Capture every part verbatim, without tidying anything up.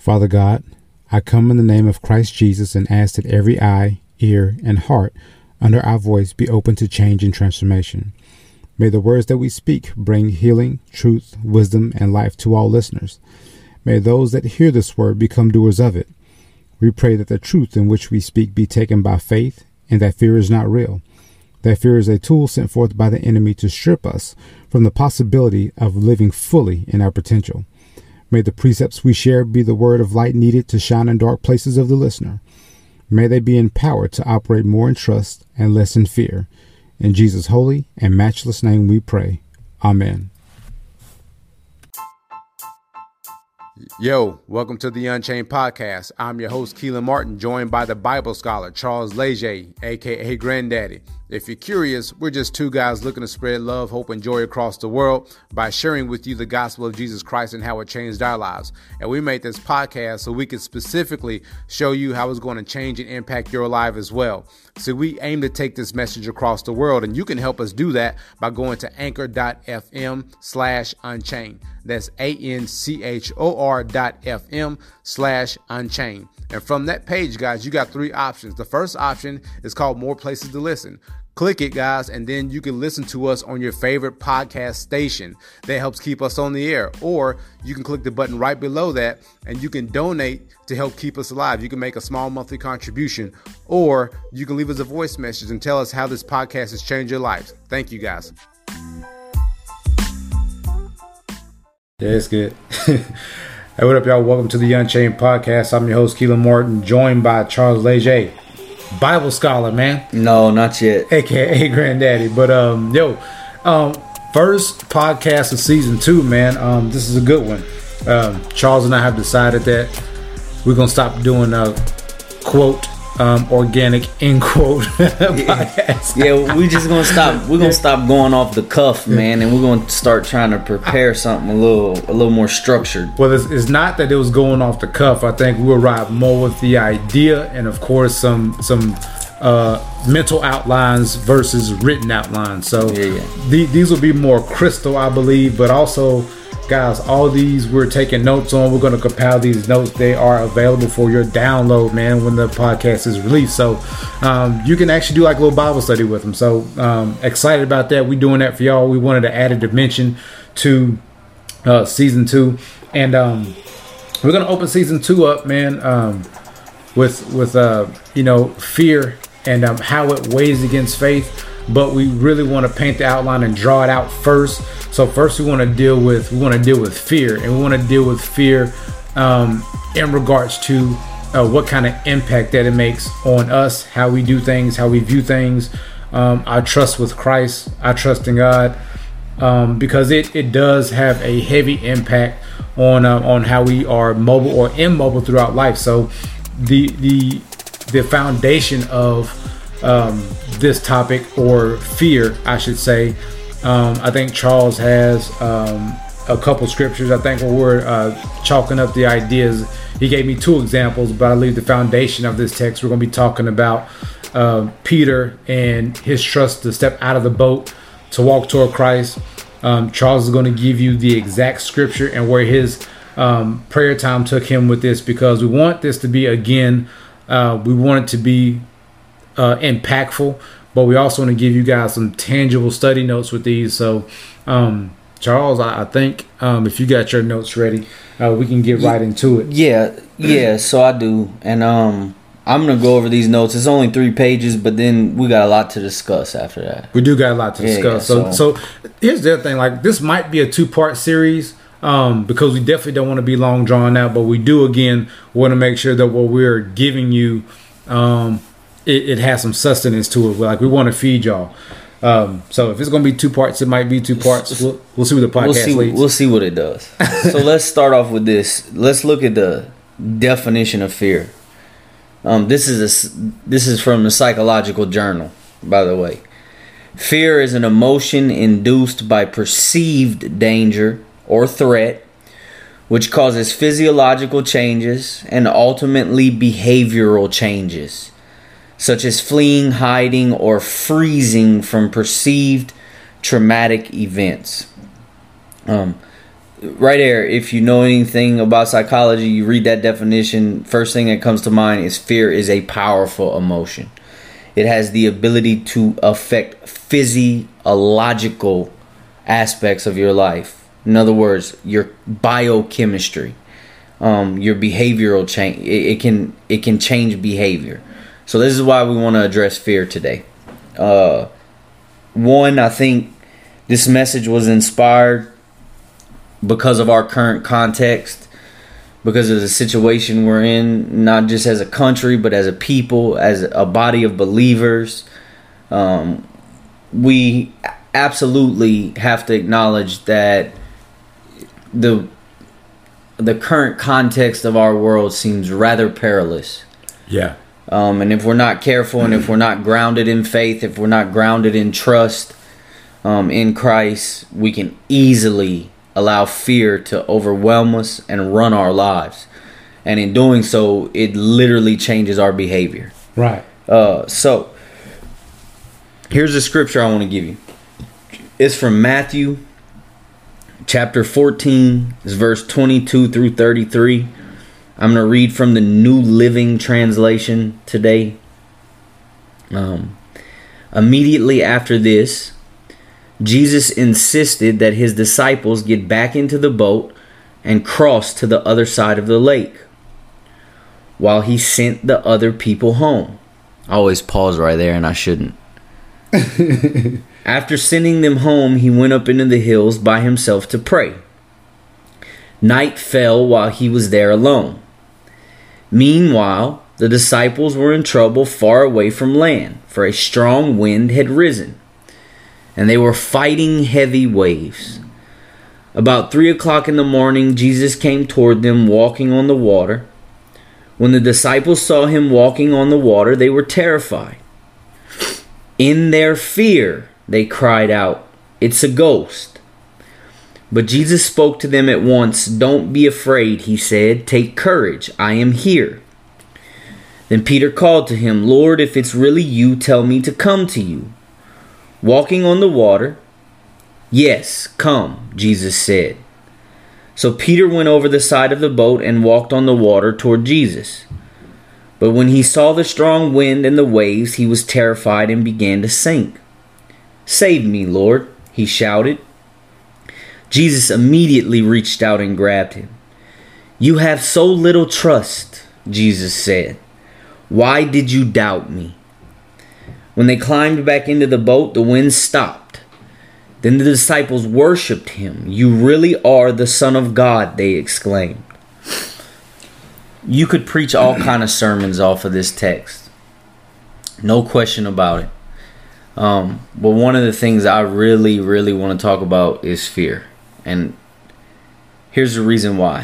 Father God, I come in the name of Christ Jesus and ask that every eye, ear, and heart under our voice be open to change and transformation. May the words that we speak bring healing, truth, wisdom, and life to all listeners. May those that hear this word become doers of it. We pray that the truth in which we speak be taken by faith and that fear is not real. That fear is a tool sent forth by the enemy to strip us from the possibility of living fully in our potential. May the precepts we share be the word of light needed to shine in dark places of the listener. May they be empowered to operate more in trust and less in fear. In Jesus' holy and matchless name we pray. Amen. Yo, welcome to the Unchained Podcast. I'm your host, Keelan Martin, joined by the Bible scholar, Charles Leger, aka Granddaddy. If you're curious, we're just two guys looking to spread love, hope, and joy across the world by sharing with you the gospel of Jesus Christ and how it changed our lives. And we made this podcast so we could specifically show you how it's going to change and impact your life as well. So we aim to take this message across the world, and you can help us do that by going to anchor.fm slash unchained. That's A-N-C-H-O-R dot F-M slash unchained. And from that page, guys, you got three options. The first option is called More Places to Listen. Click it, guys, and then you can listen to us on your favorite podcast station. That helps keep us on the air. Or you can click the button right below that, and you can donate to help keep us alive. You can make a small monthly contribution, or you can leave us a voice message and tell us how this podcast has changed your life. Thank you, guys. Yeah, it's good. Hey, what up, y'all? Welcome to the Unchained Podcast. I'm your host, Keelan Martin, joined by Charles Leger, Bible scholar, man. No, not yet. A K A Granddaddy. But, um, yo, um, first podcast of season two, man. Um, this is a good one. Um, Charles and I have decided that we're going to stop doing a quote, um, organic, end quote podcast. Yeah, we just going to stop. We're going to stop going off the cuff, man, and we're going to start trying to prepare something a little a little more structured. Well, it's, it's not that it was going off the cuff. I think we'll ride more with the idea and, of course, some some uh, mental outlines versus written outlines. So yeah, yeah. The, these will be more crystal, I believe, but also, guys, all these we're taking notes on. We're going to compile these notes. They are available for your download, man, when the podcast is released. So um, you can actually do like a little Bible study with them. So um, excited about that. We're doing that for y'all. We wanted to add a dimension to uh, season two. And um, we're going to open season two up, man, um, with, with uh, you know, fear and um, how it weighs against faith. But we really want to paint the outline and draw it out first. So first we want to deal with we want to deal with fear, and we want to deal with fear um, in regards to uh, what kind of impact that it makes on us, how we do things, how we view things, um, our trust with Christ, our trust in God, um, because it, it does have a heavy impact on uh, on how we are mobile or immobile throughout life. So the the the foundation of um, this topic, or fear, I should say. Um, I think Charles has um, a couple scriptures. I think when we're uh, chalking up the ideas, he gave me two examples, but I believe the foundation of this text, we're going to be talking about uh, Peter and his trust to step out of the boat to walk toward Christ. Um, Charles is going to give you the exact scripture and where his um, prayer time took him with this, because we want this to be, again, uh, we want it to be uh, impactful. But we also want to give you guys some tangible study notes with these. So, um, Charles, I, I think um, if you got your notes ready, uh, we can get yeah, right into it. Yeah, yeah. So I do, and um, I'm gonna go over these notes. It's only three pages, but then we got a lot to discuss after that. We do got a lot to yeah, discuss. Yeah, so, so, so here's the other thing. Like, this might be a two-part series um, because we definitely don't want to be long drawn out. But we do, again, want to make sure that what we're giving you. Um, It, it has some sustenance to it. Like, we want to feed y'all. Um, so if it's going to be two parts, it might be two parts. We'll, we'll see what the podcast we'll see, leads. We'll see what it does. So let's start off with this. Let's look at the definition of fear. Um, this is a, this is from the Psychological Journal, by the way. Fear is an emotion induced by perceived danger or threat, which causes physiological changes and ultimately behavioral changes, such as fleeing, hiding, or freezing from perceived traumatic events. Um, right there, if you know anything about psychology, you read that definition, first thing that comes to mind is fear is a powerful emotion. It has the ability to affect physiological aspects of your life. In other words, your biochemistry, um, your behavioral change. It, it can it can change behavior. So this is why we want to address fear today. Uh, one, I think this message was inspired because of our current context, because of the situation we're in, not just as a country, but as a people, as a body of believers. Um, we absolutely have to acknowledge that the the current context of our world seems rather perilous. Yeah. Um, and if we're not careful, and if we're not grounded in faith, if we're not grounded in trust um, in Christ, we can easily allow fear to overwhelm us and run our lives. And in doing so, it literally changes our behavior. Right. Uh, so, here's the scripture I want to give you. It's from Matthew chapter fourteen, it's verse twenty-two through thirty-three. I'm going to read from the New Living Translation today. Um, immediately after this, Jesus insisted that his disciples get back into the boat and cross to the other side of the lake, while he sent the other people home. I always pause right there, and I shouldn't. After sending them home, he went up into the hills by himself to pray. Night fell while he was there alone. Meanwhile, the disciples were in trouble far away from land, for a strong wind had risen, and they were fighting heavy waves. About three o'clock in the morning, Jesus came toward them walking on the water. When the disciples saw him walking on the water, they were terrified. In their fear, they cried out, "It's a ghost." But Jesus spoke to them at once. "Don't be afraid," he said. "Take courage. I am here." Then Peter called to him, "Lord, if it's really you, tell me to come to you." Walking on the water, "Yes, come," Jesus said. So Peter went over the side of the boat and walked on the water toward Jesus. But when he saw the strong wind and the waves, he was terrified and began to sink. "Save me, Lord," he shouted. Jesus immediately reached out and grabbed him. "You have so little trust," Jesus said. "Why did you doubt me?" When they climbed back into the boat, the wind stopped. Then the disciples worshipped him. "You really are the Son of God," they exclaimed. You could preach all kind of sermons off of this text. No question about it. Um, but one of the things I really, really want to talk about is fear. And here's the reason why.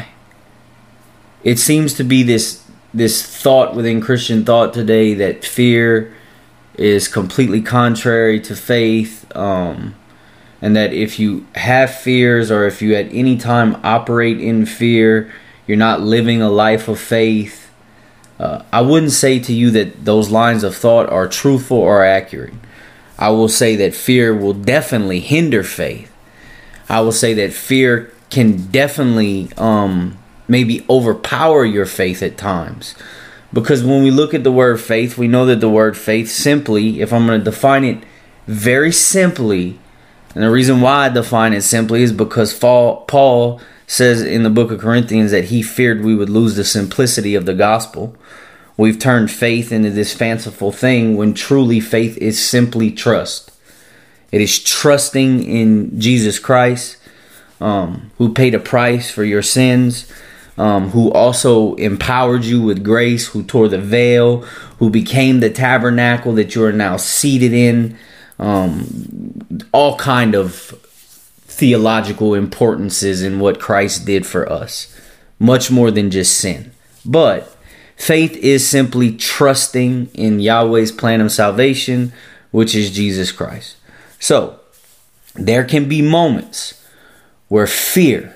It seems to be this this thought within Christian thought today that fear is completely contrary to faith, um, and that if you have fears, or if you at any time operate in fear, you're not living a life of faith. Uh, I wouldn't say to you that those lines of thought are truthful or accurate. I will say that fear will definitely hinder faith. I will say that fear can definitely um, maybe overpower your faith at times. Because when we look at the word faith, we know that the word faith simply, if I'm going to define it very simply, and the reason why I define it simply is because Paul says in the book of Corinthians that he feared we would lose the simplicity of the gospel. We've turned faith into this fanciful thing when truly faith is simply trust. It is trusting in Jesus Christ, um, who paid a price for your sins, um, who also empowered you with grace, who tore the veil, who became the tabernacle that you are now seated in. Um, all kind of theological importances in what Christ did for us. Much more than just sin. But faith is simply trusting in Yahweh's plan of salvation, which is Jesus Christ. So, there can be moments where fear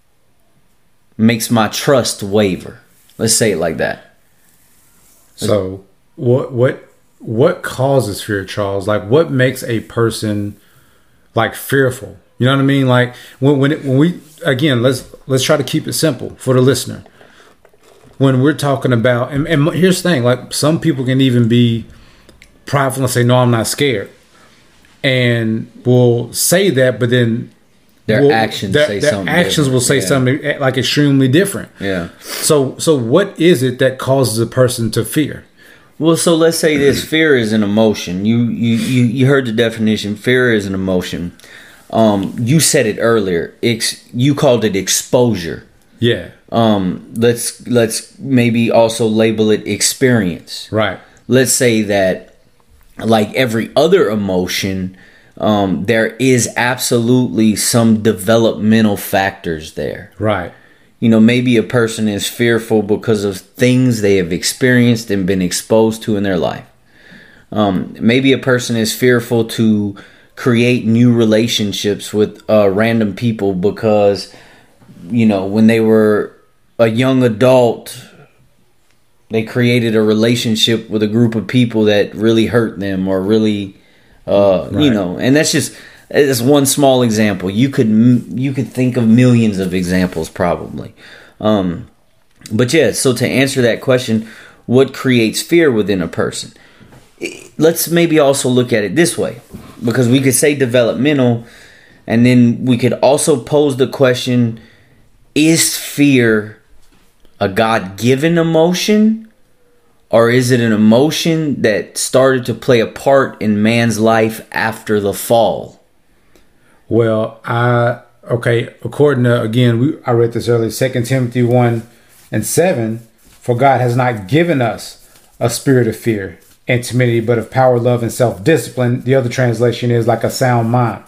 makes my trust waver. Let's say it like that. So, what what what causes fear, Charles? Like, what makes a person like fearful? You know what I mean? Like when when it, when we again let's let's try to keep it simple for the listener. When we're talking about and, and here's the thing, like some people can even be prideful and say, "No, I'm not scared," and will say that, but then their will, actions their, say their something. actions different. will say yeah. something like extremely different. Yeah. So so what is it that causes a person to fear? Well, so let's say this: fear is an emotion. You you you, you heard the definition. Fear is an emotion. Um, you said it earlier. Ex, you called it exposure. Yeah. Um, let's let's maybe also label it experience. Right. Let's say that, like every other emotion, um, there is absolutely some developmental factors there. Right. You know, maybe a person is fearful because of things they have experienced and been exposed to in their life. Um, maybe a person is fearful to create new relationships with uh, random people because, you know, when they were a young adult, they created a relationship with a group of people that really hurt them or really, uh, right. you know, and that's just it's one small example. You could you could think of millions of examples probably. Um, but yeah, so to answer that question, what creates fear within a person? Let's maybe also look at it this way, because we could say developmental, and then we could also pose the question, is fear a God-given emotion, or is it an emotion that started to play a part in man's life after the fall? Well, I okay. According to again, we I read this earlier. Second Timothy one and seven. For God has not given us a spirit of fear and timidity, but of power, love, and self-discipline. The other translation is like a sound mind.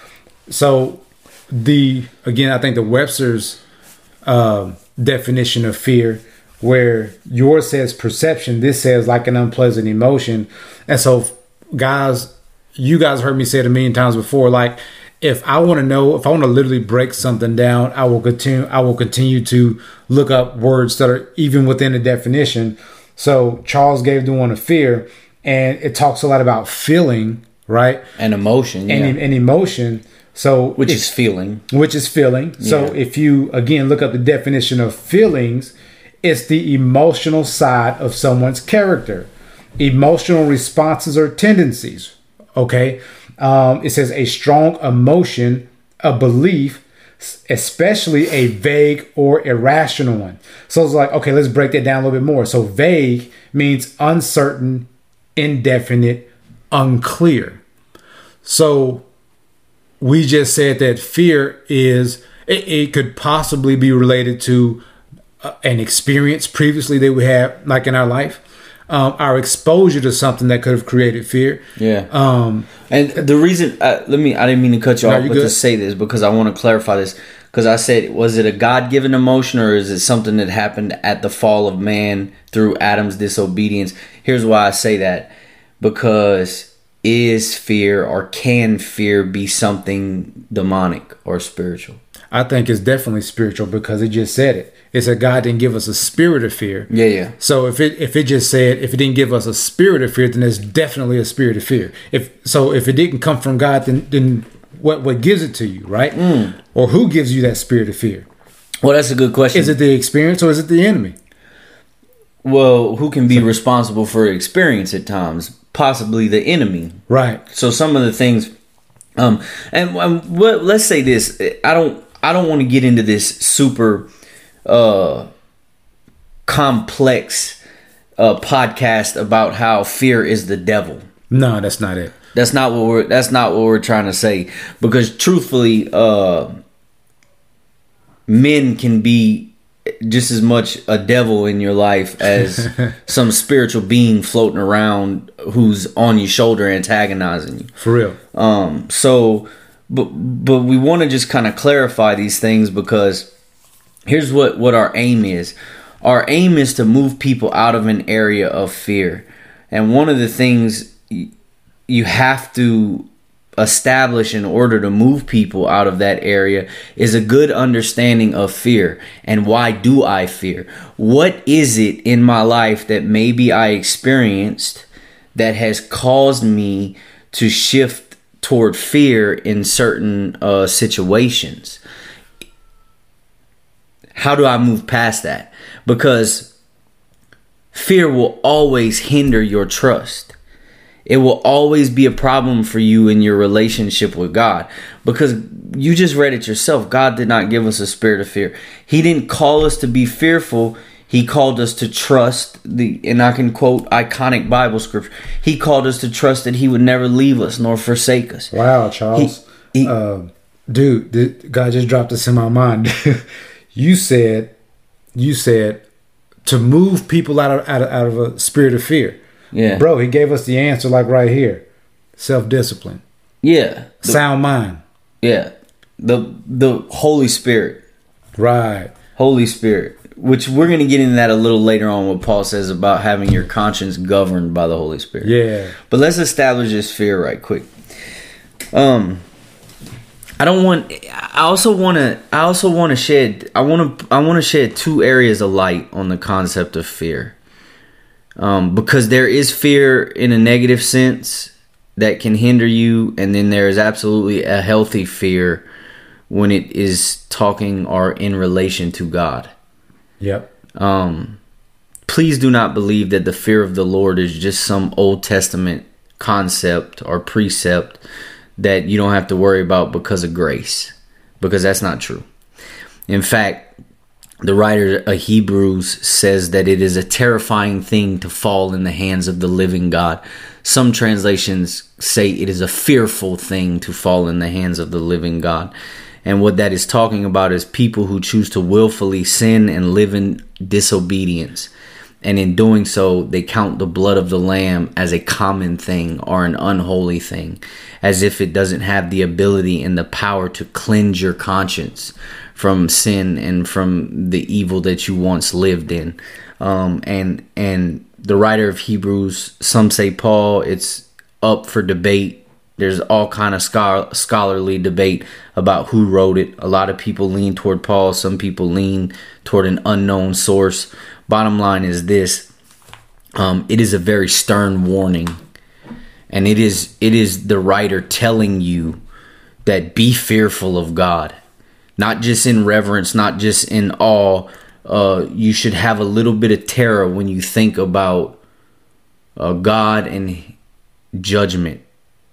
So the again, I think the Webster's uh, definition of fear, where yours says perception, this says like an unpleasant emotion. And so, guys, you guys heard me say it a million times before. Like, if I want to know, if I want to literally break something down, I will continue. I will continue to look up words that are even within the definition. So Charles gave the one of fear, and it talks a lot about feeling, right? And emotion, yeah. and, and emotion. So which is feeling, which is feeling. Yeah. So if you again look up the definition of feelings, it's the emotional side of someone's character, emotional responses or tendencies. Okay. Um, it says a strong emotion, a belief, especially a vague or irrational one. So it's like, okay, let's break that down a little bit more. So vague means uncertain, indefinite, unclear. So we just said that fear is, it, it could possibly be related to uh, an experience previously that we had, like in our life. Um, our exposure to something that could have created fear. Yeah. Um, and the reason, uh, let me, I didn't mean to cut you no, off, but good. to say this, because I want to clarify this. Because I said, was it a God-given emotion, or is it something that happened at the fall of man through Adam's disobedience? Here's why I say that. Because is fear, or can fear be something demonic or spiritual? I think it's definitely spiritual, because it just said it. It said God didn't give us a spirit of fear. Yeah, yeah. So if it if it just said, if it didn't give us a spirit of fear, then it's definitely a spirit of fear. If so, if it didn't come from God, then then what what gives it to you, right? Mm. Or who gives you that spirit of fear? Well, that's a good question. Is it the experience, or is it the enemy? Well, who can be so, responsible for experience at times? Possibly the enemy. Right. So some of the things, um, and um, what, let's say this. I don't. I don't want to get into this super uh, complex uh, podcast about how fear is the devil. No, that's not it. That's not what we're. That's not what we're trying to say. Because truthfully, uh, men can be just as much a devil in your life as some spiritual being floating around who's on your shoulder antagonizing you. For real. Um. So. But but we want to just kind of clarify these things, because here's what, what our aim is. Our aim is to move people out of an area of fear. And one of the things you have to establish in order to move people out of that area is a good understanding of fear. And why do I fear? What is it in my life that maybe I experienced that has caused me to shift toward fear in certain uh, situations. How do I move past that? Because fear will always hinder your trust. It will always be a problem for you in your relationship with God. Because you just read it yourself. God did not give us a spirit of fear. He didn't call us to be fearful. He called us to trust. The and I can quote iconic Bible scripture. He called us to trust that he would never leave us nor forsake us. Wow, Charles. He, he, uh, dude, dude, God just dropped this in my mind. You said, you said to move people out of, out of out of a spirit of fear. Yeah, bro. He gave us the answer, like right here: self-discipline. Yeah, the, sound mind. Yeah, the the Holy Spirit. Right, Holy Spirit. Which we're going to get into that a little later on. What Paul says about having your conscience governed by the Holy Spirit. Yeah, but let's establish this fear right quick. Um. I don't want. I also want to. I also want to shed. I want to. I want to shed two areas of light on the concept of fear, um, because there is fear in a negative sense that can hinder you, and then there is absolutely a healthy fear when it is talking or in relation to God. Yep. Um, please do not believe that the fear of the Lord is just some Old Testament concept or precept that you don't have to worry about because of grace, because that's not true. In fact, the writer of Hebrews says that it is a terrifying thing to fall in the hands of the living God. Some translations say it is a fearful thing to fall in the hands of the living God. And what that is talking about is people who choose to willfully sin and live in disobedience. And in doing so, they count the blood of the lamb as a common thing or an unholy thing, as if it doesn't have the ability and the power to cleanse your conscience from sin and from the evil that you once lived in. Um, and and the writer of Hebrews, some say Paul, it's up for debate. There's all kind of scholar, scholarly debate about who wrote it. A lot of people lean toward Paul. Some people lean toward an unknown source. Bottom line is this. Um, it is a very stern warning. And it is it is the writer telling you that be fearful of God. Not just in reverence, not just in awe. Uh, you should have a little bit of terror when you think about uh, God and judgment.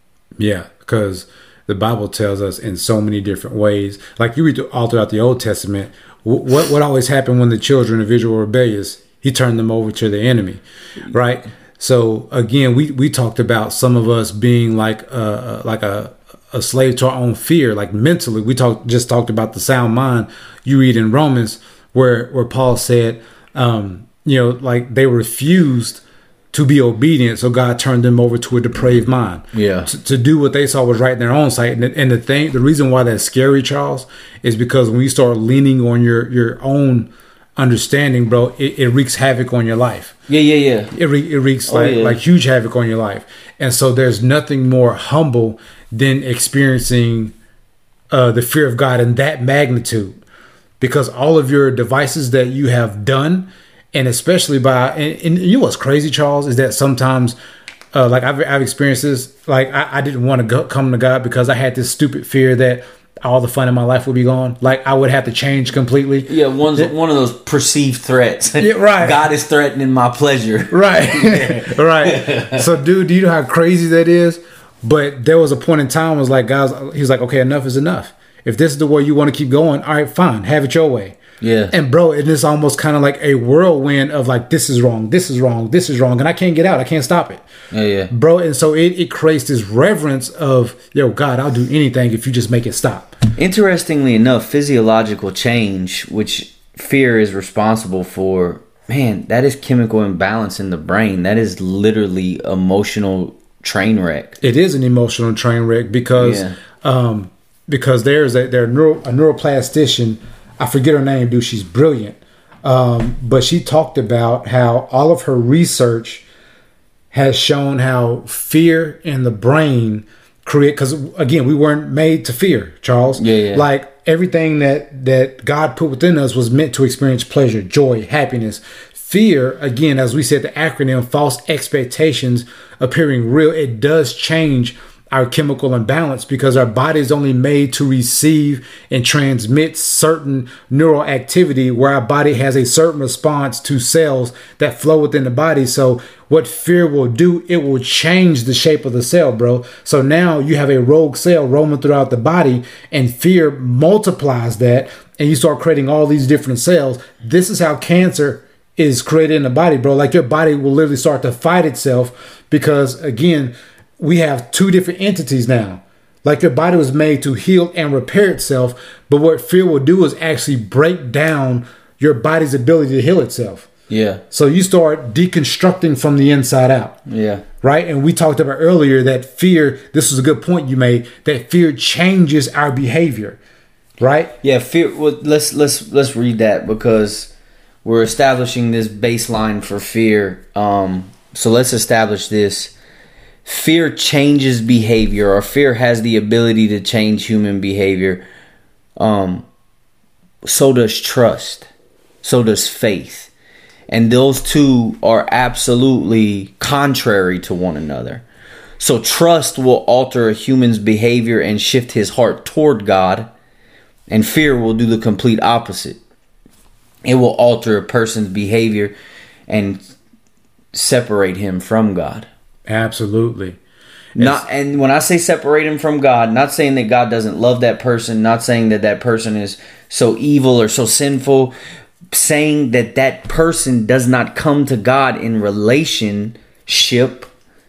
Yeah, because the Bible tells us in so many different ways. Like you read all throughout the Old Testament, what what always happened when the children of Israel were rebellious? He turned them over to the enemy, right? So again, we, we talked about some of us being like uh like a a slave to our own fear, like mentally. We talked just talked about the sound mind. You read in Romans where where Paul said, um, you know, like they refused to be obedient, so God turned them over to a depraved mind. Yeah, to, to do what they saw was right in their own sight. And, and the thing, the reason why that's scary, Charles, is because when you start leaning on your your own understanding, bro, it, it wreaks havoc on your life. Yeah, yeah, yeah. It re, it wreaks oh, like yeah. like huge havoc on your life. And so there's nothing more humble than experiencing uh, the fear of God in that magnitude, because all of your devices that you have done. And especially by, and, and you know what's crazy, Charles, is that sometimes, uh, like I've, I've experienced this, like I, I didn't want to go, come to God because I had this stupid fear that all the fun in my life would be gone. Like I would have to change completely. Yeah, one's that, one of those perceived threats. Yeah, right. God is threatening my pleasure. Right, right. So, dude, do you know how crazy that is? But there was a point in time, was like, guys, he was like, okay, enough is enough. If this is the way you want to keep going, all right, fine, have it your way. Yeah. And bro, it is almost kind of like a whirlwind of like, this is wrong, this is wrong, this is wrong, and I can't get out, I can't stop it. Yeah, yeah. Bro, and so it, it creates this reverence of, yo, God, I'll do anything if you just make it stop. Interestingly enough, physiological change, which fear is responsible for, man, that is chemical imbalance in the brain. That is literally emotional train wreck. It is an emotional train wreck because yeah. um, because there's a, there neuro, a neuroplastician, I forget her name, dude. She's brilliant. Um, but she talked about how all of her research has shown how fear in the brain create, because again, we weren't made to fear, Charles. Yeah, yeah. Like everything that, that God put within us was meant to experience pleasure, joy, happiness. Fear, again, as we said, the acronym, false expectations appearing real. It does change our chemical imbalance, because our body is only made to receive and transmit certain neural activity where our body has a certain response to cells that flow within the body. So what fear will do, it will change the shape of the cell, bro. So now you have a rogue cell roaming throughout the body, and fear multiplies that, and you start creating all these different cells. This is how cancer is created in the body, bro. Like your body will literally start to fight itself because, again, we have two different entities now. Like your body was made to heal and repair itself, but what fear will do is actually break down your body's ability to heal itself. Yeah. So you start deconstructing from the inside out. Yeah. Right? And we talked about earlier that fear, this is a good point you made, that fear changes our behavior. Right? Yeah, fear well, let's let's let's read that, because we're establishing this baseline for fear. Um so let's establish this. Fear changes behavior, or fear has the ability to change human behavior. Um, so does trust. So does faith. And those two are absolutely contrary to one another. So trust will alter a human's behavior and shift his heart toward God. And fear will do the complete opposite. It will alter a person's behavior and separate him from God. Absolutely. Not, and when I say separate him from God, not saying that God doesn't love that person, not saying that that person is so evil or so sinful, saying that that person does not come to God in relationship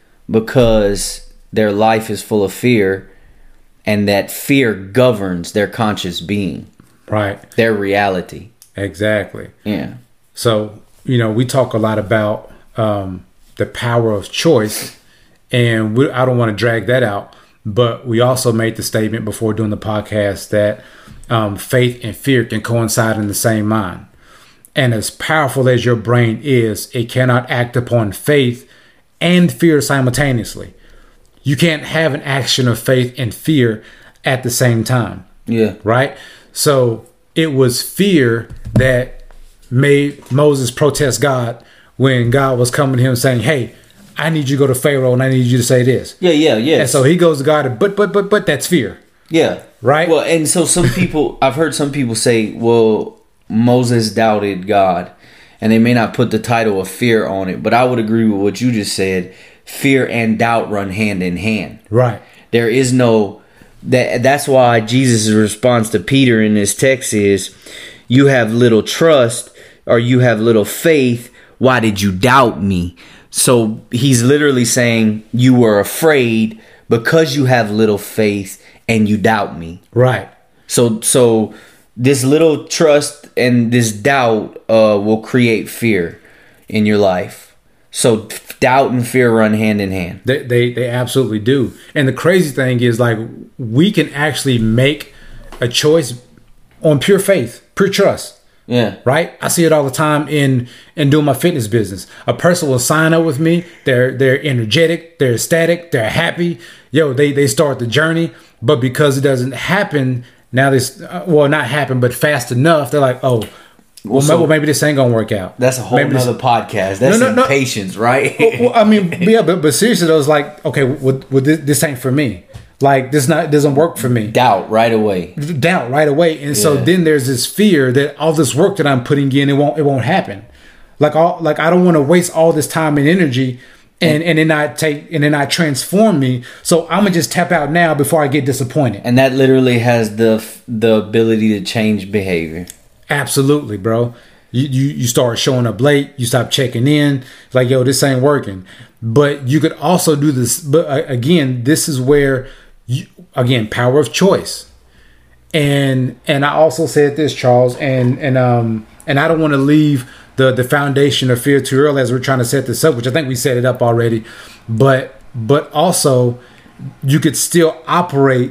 because their life is full of fear, and that fear governs their conscious being. Right. Their reality. Exactly. Yeah. So, you know, we talk a lot about um, the power of choice, and we, I don't want to drag that out, but we also made the statement before doing the podcast that um, faith and fear can coincide in the same mind. And as powerful as your brain is, it cannot act upon faith and fear simultaneously. You can't have an action of faith and fear at the same time. Yeah. Right? So it was fear that made Moses protest God when God was coming to him saying, hey, I need you to go to Pharaoh and I need you to say this. Yeah, yeah, yeah. And so he goes to God, and, but, but, but, but that's fear. Yeah. Right? Well, and so some people, I've heard some people say, well, Moses doubted God, and they may not put the title of fear on it, but I would agree with what you just said. Fear and doubt run hand in hand. Right. There is no, that. That's why Jesus' response to Peter in this text is, you have little trust, or you have little faith. Why did you doubt me? So he's literally saying you were afraid because you have little faith and you doubt me. Right. So so this little trust and this doubt uh, will create fear in your life. So doubt and fear run hand in hand. They, they they absolutely do. And the crazy thing is, like, we can actually make a choice on pure faith, pure trust. Yeah. Right? I see it all the time in in doing my fitness business. A person will sign up with me. They're they're energetic. They're ecstatic. They're happy. Yo, they, they start the journey. But because it doesn't happen, now this, uh, well, not happen, but fast enough, they're like, oh, well, so, maybe, maybe this ain't going to work out. That's a whole maybe nother this, podcast. That's no, no, impatience, no. Right? well, I mean, yeah, but, but seriously, though, it's like, okay, well, well, this, this ain't for me. Like, this not doesn't work for me. Doubt right away. Doubt right away. And yeah. so then there's this fear that all this work that I'm putting in, it won't it won't happen. Like all like I don't want to waste all this time and energy and, and then not take and then not transform me. So I'm gonna just tap out now before I get disappointed. And that literally has the the ability to change behavior. Absolutely, bro. You you, you start showing up late, you stop checking in. It's like, yo, this ain't working. But you could also do this, but uh, again, this is where You, again, power of choice, and and I also said this, Charles, and and um and I don't want to leave the the foundation of fear too early as we're trying to set this up, which I think we set it up already, but but also you could still operate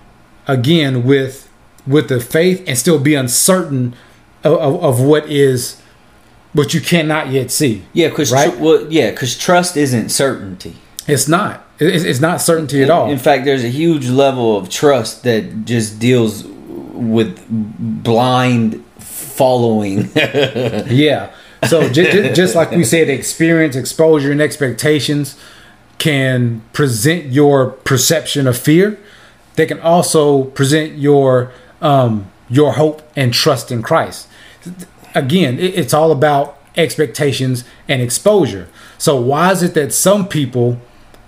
again with with the faith and still be uncertain of, of, of what is what you cannot yet see. Yeah, because right? tr- well, yeah, because trust isn't certainty. It's not. It's not certainty at all. In fact, there's a huge level of trust that just deals with blind following. Yeah. So just, just like we said, experience, exposure, and expectations. can present your perception of fear. They can also present your um, your hope and trust in Christ. Again, it, it's all about expectations and exposure. So why is it that some people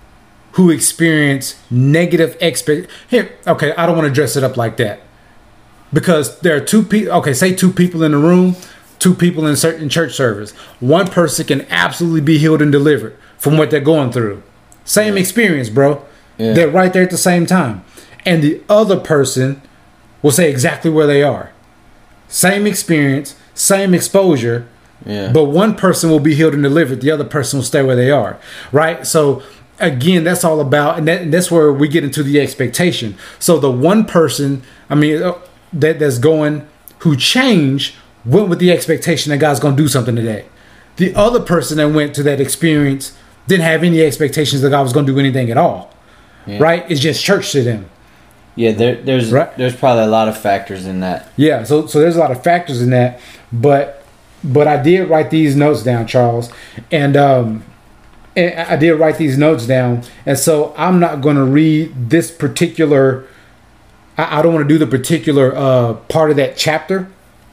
who experience negative expect here? Okay, I don't want to dress it up like that, because there are two people. Okay, say two people in the room, two people in a certain church service. One person can absolutely be healed and delivered from what they're going through. Same yeah. experience, bro. Yeah. They're right there at the same time. And the other person will say exactly where they are. Same experience, same exposure. Yeah. But one person will be healed and delivered. The other person will stay where they are. Right? So again, that's all about, and, that, and that's where we get into the expectation. So the one person, I mean, uh, that that's going, who changed, went with the expectation that God's going to do something today. The other person that went to that experience didn't have any expectations that God was going to do anything at all. Yeah. Right? It's just church to them. Yeah, there, there's right? there's probably a lot of factors in that. Yeah, so so there's a lot of factors in that, but but I did write these notes down, Charles, and um, and I did write these notes down, and so I'm not going to read this particular. I, I don't want to do the particular uh, part of that chapter,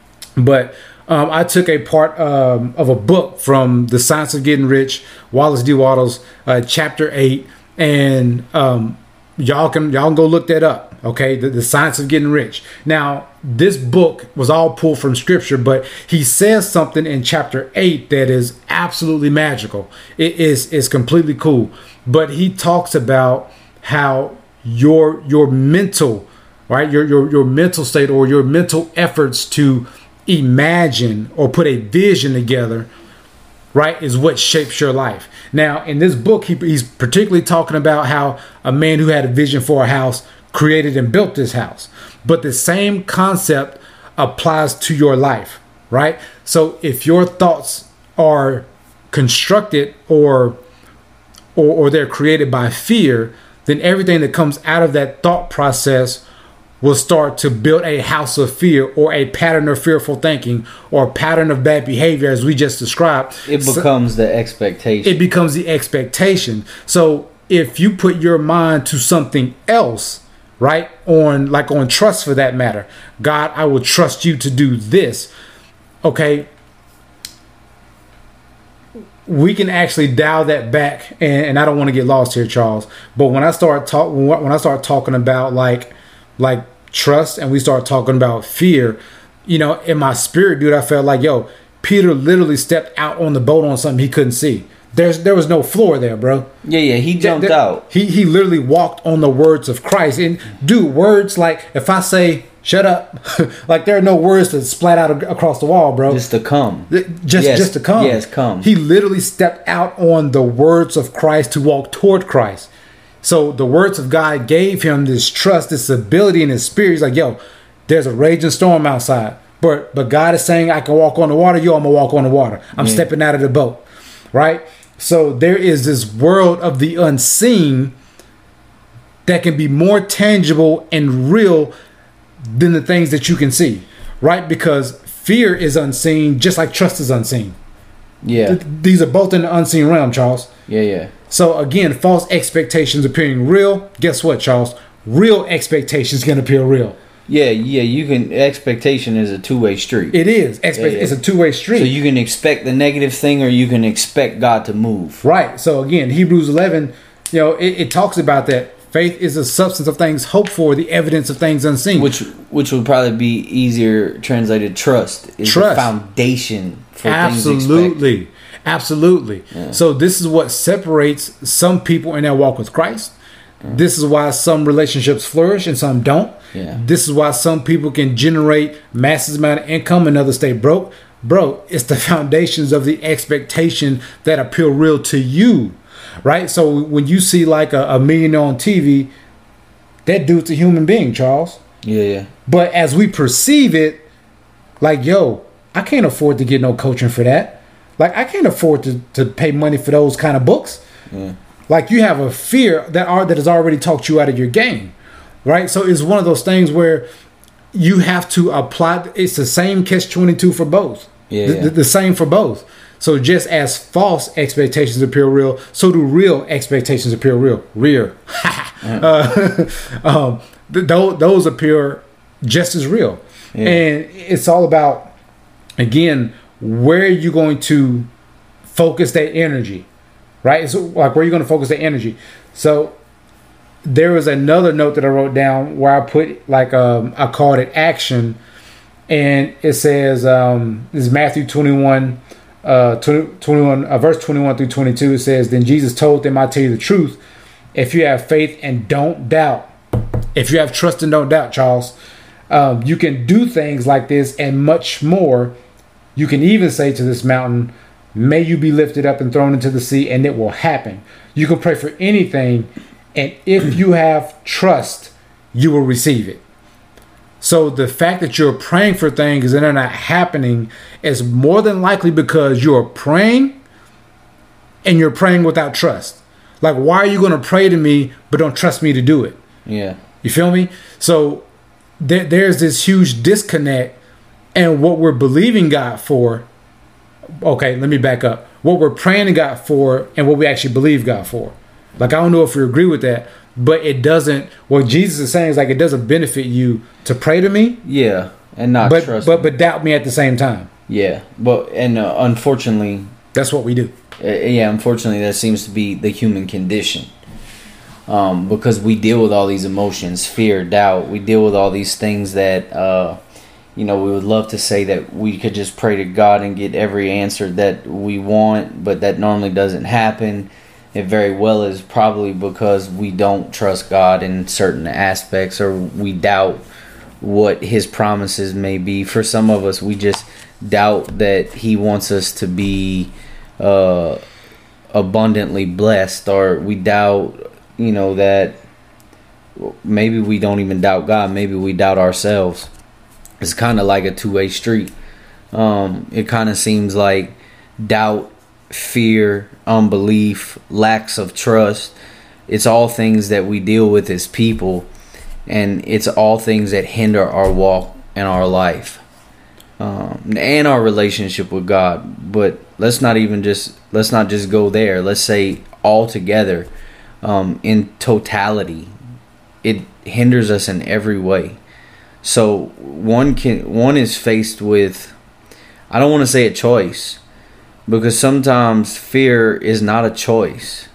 but um, I took a part um, of a book from The Science of Getting Rich, Wallace D. Wattles, uh, chapter eight, and um, y'all can y'all can go look that up. Okay, the, the Science of Getting Rich. Now, this book was all pulled from scripture, but he says something in chapter eight that is absolutely magical. It is is completely cool. But he talks about how your your mental, right, your your your mental state or your mental efforts to imagine or put a vision together, right, is what shapes your life. Now, in this book, he, he's particularly talking about how a man who had a vision for a house created and built this house. But the same concept applies to your life, right? So if your thoughts are constructed or or, or they're created by fear, then everything that comes out of that thought process will start to build a house of fear or a pattern of fearful thinking or a pattern of bad behavior, as we just described. It becomes so, the expectation. It becomes the expectation. So if you put your mind to something else, right, on like on trust for that matter, God, I will trust you to do this. Okay, we can actually dial that back, and, and I don't want to get lost here, Charles. But when I start talk, when I start talking about like, like trust, and we start talking about fear, you know, in my spirit, dude, I felt like, yo, Peter literally stepped out on the boat on something he couldn't see. There's there was no floor there, bro. Yeah, yeah, he jumped there, there, out. He he literally walked on the words of Christ. And dude, words like, if I say shut up, like there are no words to splat out across the wall, bro. Just to come. Just yes, just to come. Yes, come. He literally stepped out on the words of Christ to walk toward Christ. So the words of God gave him this trust, this ability in his spirit. He's like, yo, there's a raging storm outside. But but God is saying I can walk on the water. Yo, I'm gonna walk on the water. I'm yeah. stepping out of the boat. Right? So there is this world of the unseen that can be more tangible and real than the things that you can see, right? Because fear is unseen, just like trust is unseen. Yeah. Th- these are both in the unseen realm, Charles. Yeah, yeah. So again, false expectations appearing real. Guess what, Charles? Real expectations can appear real. Yeah, yeah, you can. Expectation is a two-way street. It is. Expe- yeah, yeah. It's a two-way street. So you can expect the negative thing, or you can expect God to move. Right. So again, Hebrews eleven, you know, it, it talks about that. Faith is the substance of things hoped for, the evidence of things unseen. Which, which would probably be easier translated. Trust is trust. The foundation for Absolutely. things expected. Absolutely. Yeah. So this is what separates some people in their walk with Christ. Mm. This is why some relationships flourish and some don't. Yeah. This is why some people can generate massive amount of income and others stay broke. Bro, it's the foundations of the expectation that appear real to you, right? So when you see like a, a millionaire on T V, that dude's a human being, Charles. Yeah, yeah. But as we perceive it, like, yo, I can't afford to get no coaching for that. Like, I can't afford to, to pay money for those kind of books. Yeah. Like, you have a fear that are that has already talked you out of your game. Right, so it's one of those things where you have to apply. It's the same catch twenty-two for both. Yeah, the, yeah. The, the same for both. So just as false expectations appear real, so do real expectations appear real. Real. uh, um, th- th- those appear just as real. Yeah. And it's all about, again, where are you going to focus that energy, right? So like where are you going to focus that energy? So there was another note that I wrote down where I put like um, I called it action, and it says um, this is Matthew twenty-one. Uh, twenty-one, uh, verse twenty-one through twenty-two, it says, "Then Jesus told them, I tell you the truth. If you have faith and don't doubt, if you have trust and don't doubt, Charles, um, you can do things like this and much more. You can even say to this mountain, may you be lifted up and thrown into the sea, and it will happen. You can pray for anything, and if you have trust, you will receive it." So the fact that you're praying for things and they're not happening is more than likely because you're praying and you're praying without trust. Like, why are you going to pray to me but don't trust me to do it? Yeah. You feel me? So there, there's this huge disconnect, and what we're believing God for. Okay, let me back up. What we're praying to God for and what we actually believe God for. Like, I don't know if we agree with that, but it doesn't. What Jesus is saying is like it doesn't benefit you to pray to me. Yeah, and not but, trust but me. but doubt me at the same time. Yeah, but and uh, unfortunately, that's what we do. Uh, yeah, unfortunately, that seems to be the human condition. Um, because we deal with all these emotions, fear, doubt. We deal with all these things that, uh, you know, we would love to say that we could just pray to God and get every answer that we want, but that normally doesn't happen. It very well is probably because we don't trust God in certain aspects, or we doubt what His promises may be. For some of us, we just doubt that He wants us to be uh, abundantly blessed, or we doubt, you know, that maybe we don't even doubt God. Maybe we doubt ourselves. It's kind of like a two-way street. Um, it kind of seems like doubt, fear, unbelief, lacks of trust, it's all things that we deal with as people, and it's all things that hinder our walk and our life, um, and our relationship with God. But let's not even just let's not just go there. Let's say altogether, um, in totality, it hinders us in every way. So one can one is faced with, I don't want to say a choice, because sometimes fear is not a choice.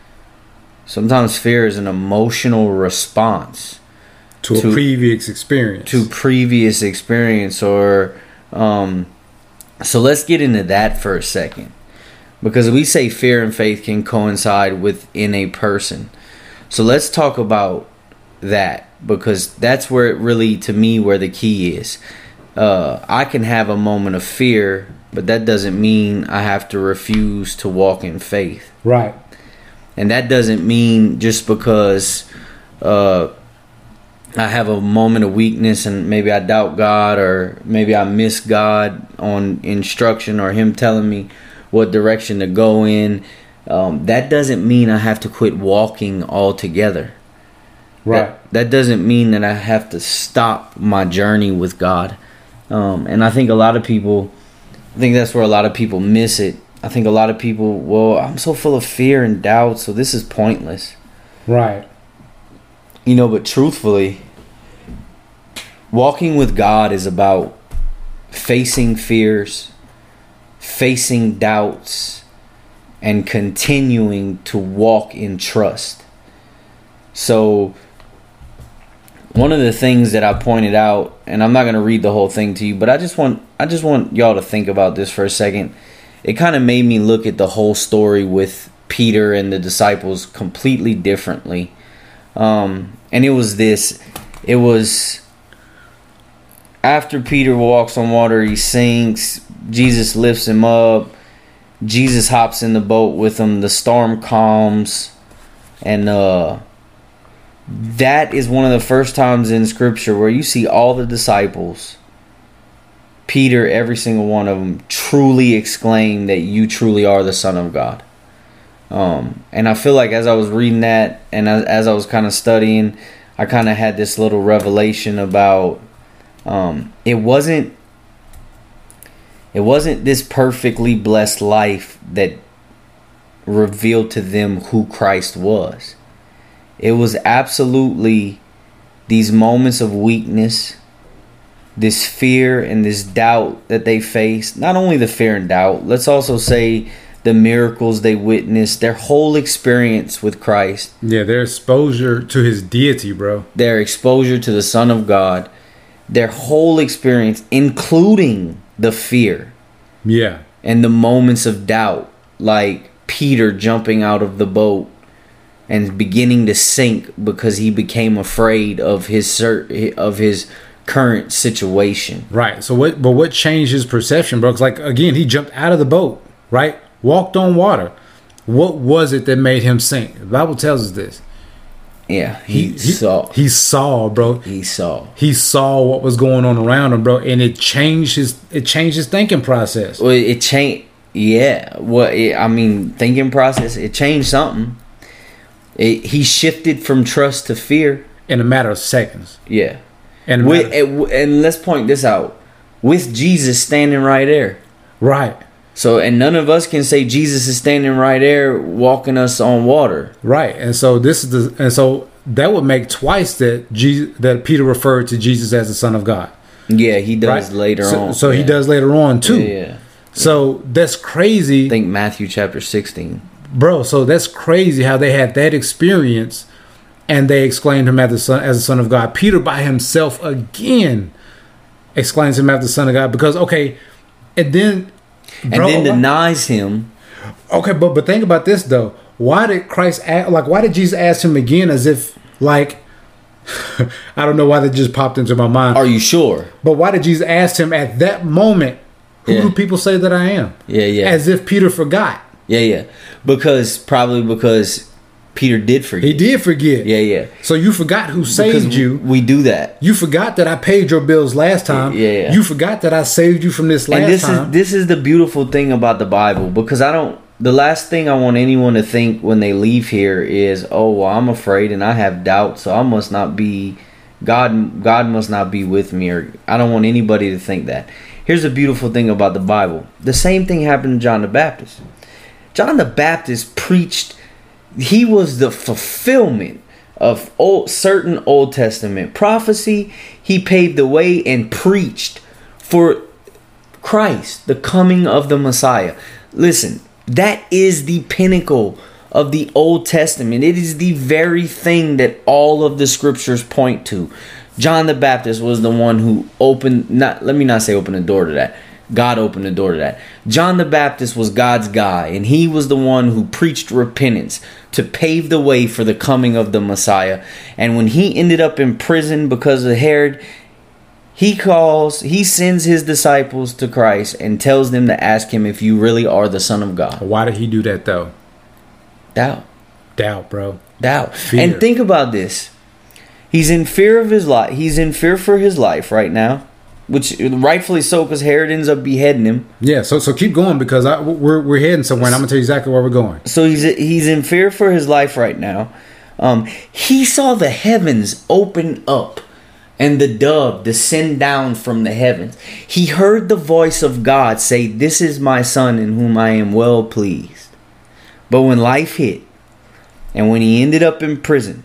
Sometimes fear is an emotional response to, to a previous experience. To previous experience, or um, so let's get into that for a second, because we say fear and faith can coincide within a person. So let's talk about that, because that's where it really, to me, where the key is. Uh, I can have a moment of fear, but that doesn't mean I have to refuse to walk in faith. Right. And that doesn't mean just because uh, I have a moment of weakness and maybe I doubt God, or maybe I miss God on instruction, or Him telling me what direction to go in. Um, that doesn't mean I have to quit walking altogether. Right. That, that doesn't mean that I have to stop my journey with God. Um, and I think a lot of people, I think that's where a lot of people miss it. I think a lot of people, well, I'm so full of fear and doubt, so this is pointless. Right. You know, but truthfully, walking with God is about facing fears, facing doubts, and continuing to walk in trust. So one of the things that I pointed out, and I'm not going to read the whole thing to you, but I just want I just want y'all to think about this for a second. It kind of made me look at the whole story with Peter and the disciples completely differently. Um, and it was this, it was after Peter walks on water, he sinks, Jesus lifts him up, Jesus hops in the boat with him, the storm calms, and uh that is one of the first times in Scripture where you see all the disciples, Peter, every single one of them, truly exclaim that you truly are the Son of God. Um, and I feel like as I was reading that, and as, as I was kind of studying, I kind of had this little revelation about um, it wasn't It wasn't this perfectly blessed life that revealed to them who Christ was. It was absolutely these moments of weakness, this fear and this doubt that they faced. Not only the fear and doubt, let's also say the miracles they witnessed, their whole experience with Christ. Yeah, their exposure to his deity, bro. Their exposure to the Son of God. Their whole experience, including the fear. Yeah. And the moments of doubt, like Peter jumping out of the boat and beginning to sink because he became afraid of his of his current situation. Right. So what? But what changed his perception, bro? 'Cause like again, he jumped out of the boat, right? Walked on water. What was it that made him sink? The Bible tells us this. Yeah, he, he saw. He saw, bro. He saw. He saw what was going on around him, bro, and it changed his. It changed his thinking process. Well, it changed. Yeah. Well, it, I mean, thinking process. It changed something. It, he shifted from trust to fear in a matter of seconds. Yeah. And with, and, and let's point this out, with Jesus standing right there. Right. So, and none of us can say Jesus is standing right there walking us on water. Right. And so this is the, and so that would make twice that Jesus, that Peter referred to Jesus as the Son of God. Yeah, he does right? later so, on. So yeah. he does later on too. Yeah, yeah. So that's crazy. I think Matthew chapter sixteen. Bro, so that's crazy how they had that experience and they exclaimed him as the son as the Son of God. Peter by himself again exclaims him as the Son of God because okay, and then and bro, then denies him. Okay, but but think about this though. Why did Christ ask, like why did Jesus ask him again as if like I don't know why that just popped into my mind. Are you sure? But why did Jesus ask him at that moment, who yeah. do people say that I am? Yeah, yeah. As if Peter forgot. Yeah, yeah. Because probably because Peter did forget. He did forget. Yeah, yeah. So you forgot who saved because you. We do that. You forgot that I paid your bills last time. Yeah, yeah. You forgot that I saved you from this last and this time. is this is the beautiful thing about the Bible, because I don't the last thing I want anyone to think when they leave here is, oh well, I'm afraid and I have doubt, so I must not be God God must not be with me, or I don't want anybody to think that. Here's the beautiful thing about the Bible. The same thing happened to John the Baptist. John the Baptist preached, he was the fulfillment of old, certain Old Testament prophecy. He paved the way and preached for Christ, the coming of the Messiah. Listen, that is the pinnacle of the Old Testament. It is the very thing that all of the scriptures point to. John the Baptist was the one who opened, not let me not say open the door to that. God opened the door to that. John the Baptist was God's guy, and he was the one who preached repentance to pave the way for the coming of the Messiah. And when he ended up in prison because of Herod, he calls, he sends his disciples to Christ and tells them to ask him if you really are the Son of God. Why did he do that though? Doubt. Doubt, bro. Doubt. Fear. And think about this. He's in fear of his life. He's in fear for his life right now. Which rightfully so, because Herod ends up beheading him. Yeah, so so keep going, because I, we're we're heading somewhere, and I'm gonna tell you exactly where we're going. So he's he's in fear for his life right now. Um, he saw the heavens open up and the dove descend down from the heavens. He heard the voice of God say, "This is my son in whom I am well pleased." But when life hit, and when he ended up in prison,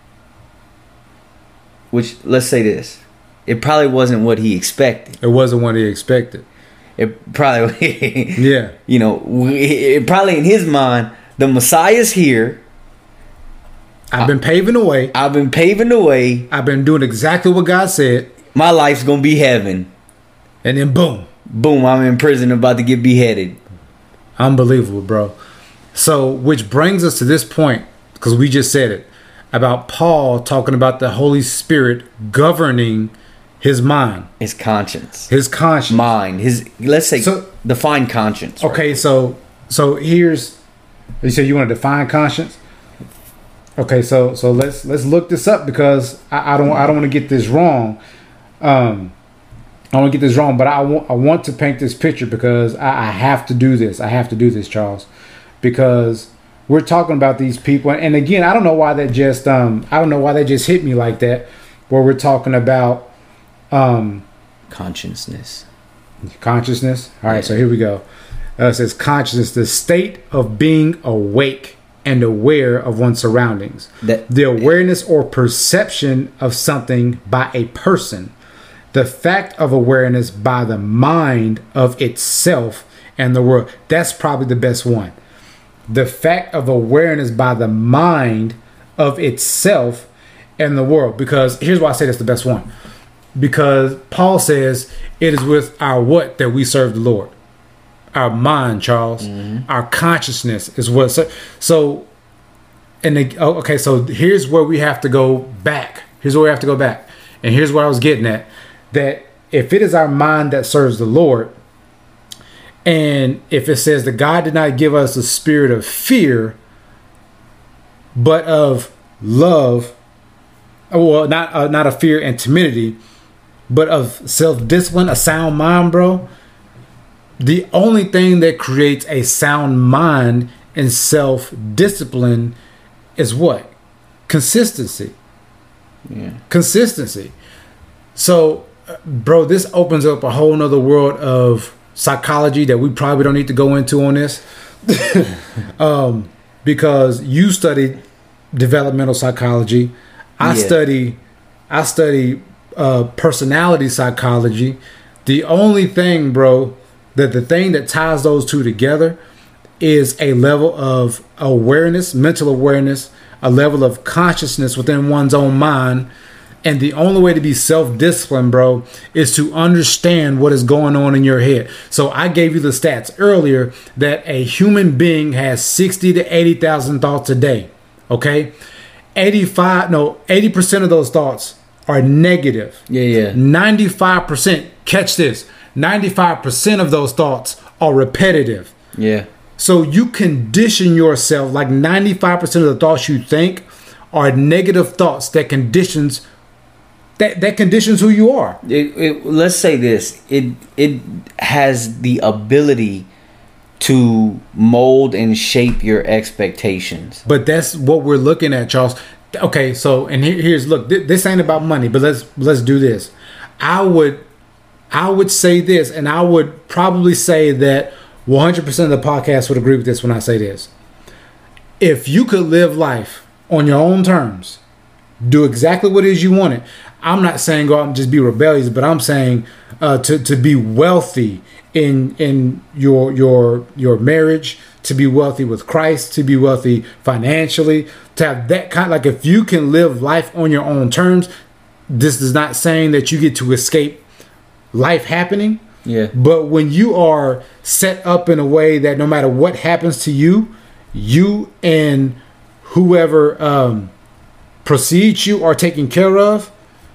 which let's say this. It probably wasn't what he expected. It wasn't what he expected. It probably, yeah. You know, it probably in his mind, the Messiah's here. I've been paving the way. I've been paving the way. I've been doing exactly what God said. My life's gonna be heaven. And then boom, boom! I'm in prison, about to get beheaded. Unbelievable, bro. So, which brings us to this point, because we just said it about Paul talking about the Holy Spirit governing his mind, his conscience, his conscience, mind, his let's say so, define conscience. Okay, right? so so here's you said you want to define conscience. Okay, so so let's let's look this up, because I, I don't I don't want to get this wrong. Um, I don't want to get this wrong, but I want I want to paint this picture, because I, I have to do this. I have to do this, Charles, because we're talking about these people, and again, I don't know why that just um I don't know why that just hit me like that, where we're talking about. Um, consciousness. Consciousness. All right, yeah. So here we go. Uh, it says consciousness, the state of being awake and aware of one's surroundings. That, the awareness or perception of something by a person. The fact of awareness by the mind of itself and the world. That's probably the best one. The fact of awareness by the mind of itself and the world. Because here's why I say that's the best one. Because Paul says it is with our what that we serve the Lord. Our mind, Charles. Mm-hmm. Our consciousness is what. So, so and the, oh, okay, so here's where we have to go back. Here's where we have to go back. And here's what I was getting at. That if it is our mind that serves the Lord, and if it says that God did not give us a spirit of fear, but of love, well, not uh, not of fear and timidity, but of self-discipline, a sound mind, bro. The only thing that creates a sound mind and self-discipline is what? Consistency. Yeah. Consistency. So, bro, this opens up a whole nother world of psychology that we probably don't need to go into on this. um, because you studied developmental psychology. I yeah. study I study uh, personality psychology. The only thing, bro, that the thing that ties those two together is a level of awareness, mental awareness, a level of consciousness within one's own mind. And the only way to be self-disciplined, bro, is to understand what is going on in your head. So I gave you the stats earlier that a human being has sixty to eighty thousand thoughts a day. Okay, eighty-five, no, eighty percent of those thoughts are negative. Yeah, yeah. ninety-five percent. Catch this. ninety-five percent of those thoughts are repetitive. Yeah. So you condition yourself like ninety-five percent of the thoughts you think are negative thoughts that conditions. That, that conditions who you are. It, it, let's say this. It it has the ability to mold and shape your expectations. But that's what we're looking at, Charles. Okay, so and here, here's look. Th- this ain't about money, but let's let's do this. I would I would say this, and I would probably say that one hundred percent of the podcast would agree with this when I say this. If you could live life on your own terms, do exactly what it is you wanted. I'm not saying go out and just be rebellious, but I'm saying uh, to to be wealthy in in your your your marriage, to be wealthy with Christ, to be wealthy financially, to have that kind. Like if you can live life on your own terms, this is not saying that you get to escape life happening. Yeah. But when you are set up in a way that no matter what happens to you, you and whoever um, precedes you are taken care of.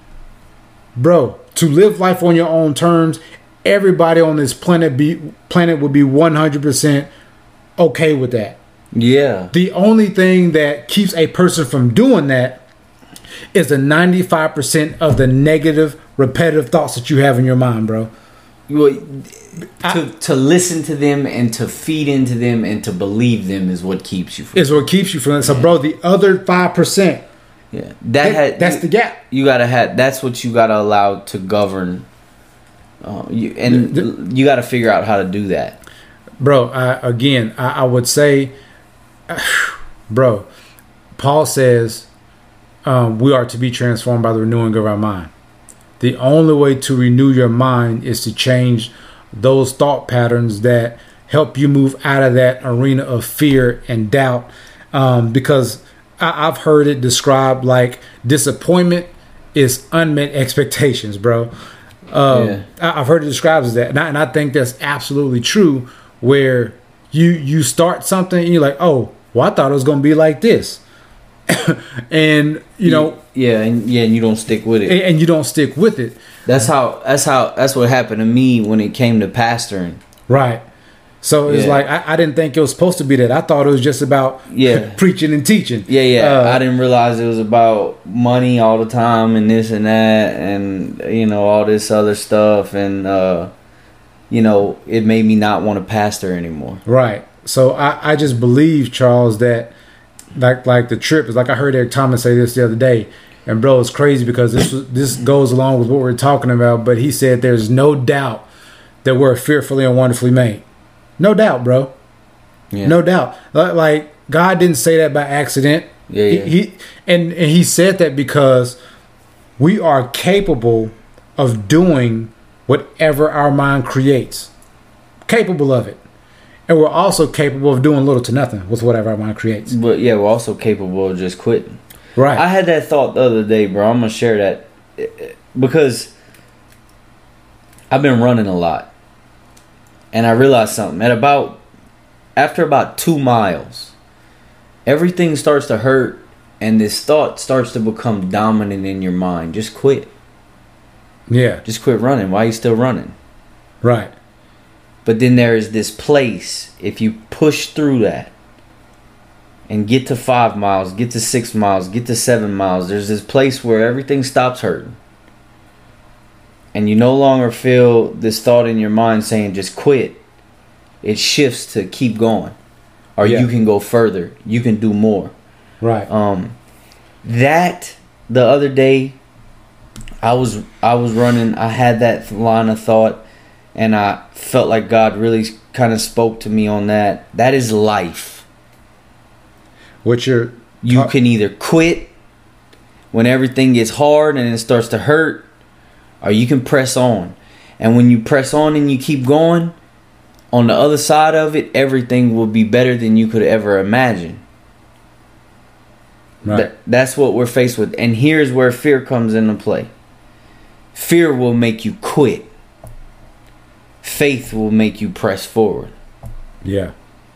Bro, to live life on your own terms, everybody on this planet be planet would be one hundred percent okay with that. Yeah. The only thing that keeps a person from doing that is the ninety-five percent of the negative, repetitive thoughts that you have in your mind, bro. Well, to I, to listen to them and to feed into them and to believe them is what keeps you from is what keeps you from that. So, bro, the other five percent. Yeah, that, that had, that's you, the gap. You gotta have. That's what you gotta allow to govern. Uh, you, and the, the, you gotta figure out how to do that, bro. I, again, I, I would say, bro. Paul says um, we are to be transformed by the renewing of our mind. The only way to renew your mind is to change those thought patterns that help you move out of that arena of fear and doubt, um, because. I've heard it described like disappointment is unmet expectations, bro. Um, yeah. I've heard it described as that, and I, and I think that's absolutely true. Where you you start something and you're like, oh, well, I thought it was going to be like this, and you know, yeah, and yeah, and you don't stick with it, and, and you don't stick with it. That's how. That's how. That's what happened to me when it came to pastoring. Right. So it's yeah. like I, I didn't think it was supposed to be that. I thought it was just about yeah. preaching and teaching. Yeah, yeah. Uh, I didn't realize it was about money all the time and this and that and you know all this other stuff and uh, you know it made me not want to pastor anymore. Right. So I, I just believe, Charles, that like like the trip is like I heard Eric Thomas say this the other day, and bro, it's crazy because this was, this goes along with what we're talking about. But he said there's no doubt that we're fearfully and wonderfully made. No doubt, bro. Yeah. No doubt. Like, God didn't say that by accident. Yeah, yeah. He, he and, and he said that because we are capable of doing whatever our mind creates. Capable of it. And we're also capable of doing little to nothing with whatever our mind creates. But yeah, we're also capable of just quitting. Right. I had that thought the other day, bro. I'm gonna share that because I've been running a lot, and I realized something. At about after about two miles, everything starts to hurt, and this thought starts to become dominant in your mind. Just quit. Yeah. Just quit running. Why are you still running? Right. But then there is this place, if you push through that and get to five miles, get to six miles, get to seven miles, there's this place where everything stops hurting. And you no longer feel this thought in your mind saying just quit. It shifts to keep going. Or Yeah. you can go further. You can do more. Right. Um, that the other day, I was I was running. I had that line of thought. And I felt like God really kind of spoke to me on that. That is life. What you're You talk- can either quit when everything gets hard and it starts to hurt, or you can press on. And when you press on and you keep going, on the other side of it, everything will be better than you could ever imagine. Right. That, that's what we're faced with. And here's where fear comes into play. Fear will make you quit. Faith will make you press forward. Yeah.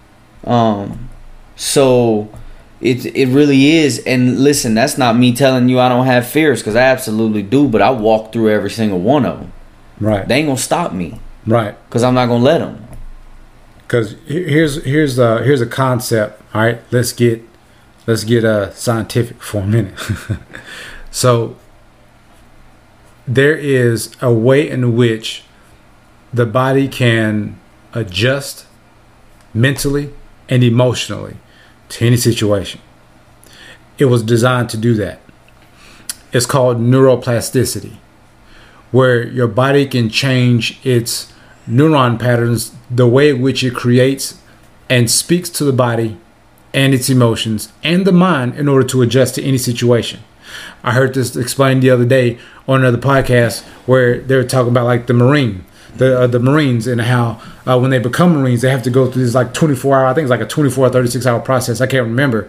Um, so it it really is. And listen, that's not me telling you I don't have fears, because I absolutely do. But I walk through every single one of them. Right. They ain't gonna stop me, Right. because I'm not gonna let them. Because here's here's a here's a concept. All right. Let's get let's get uh scientific for a minute. So there is a way in which the body can adjust mentally and emotionally to any situation. It was designed to do that. It's called neuroplasticity, where your body can change its neuron patterns, the way in which it creates and speaks to the body and its emotions and the mind in order to adjust to any situation. I heard this explained the other day on another podcast where they were talking about like the Marine. The uh, the Marines, and how uh, when they become Marines, they have to go through this like twenty-four hour, I think it's like a twenty-four or thirty-six hour process. I can't remember.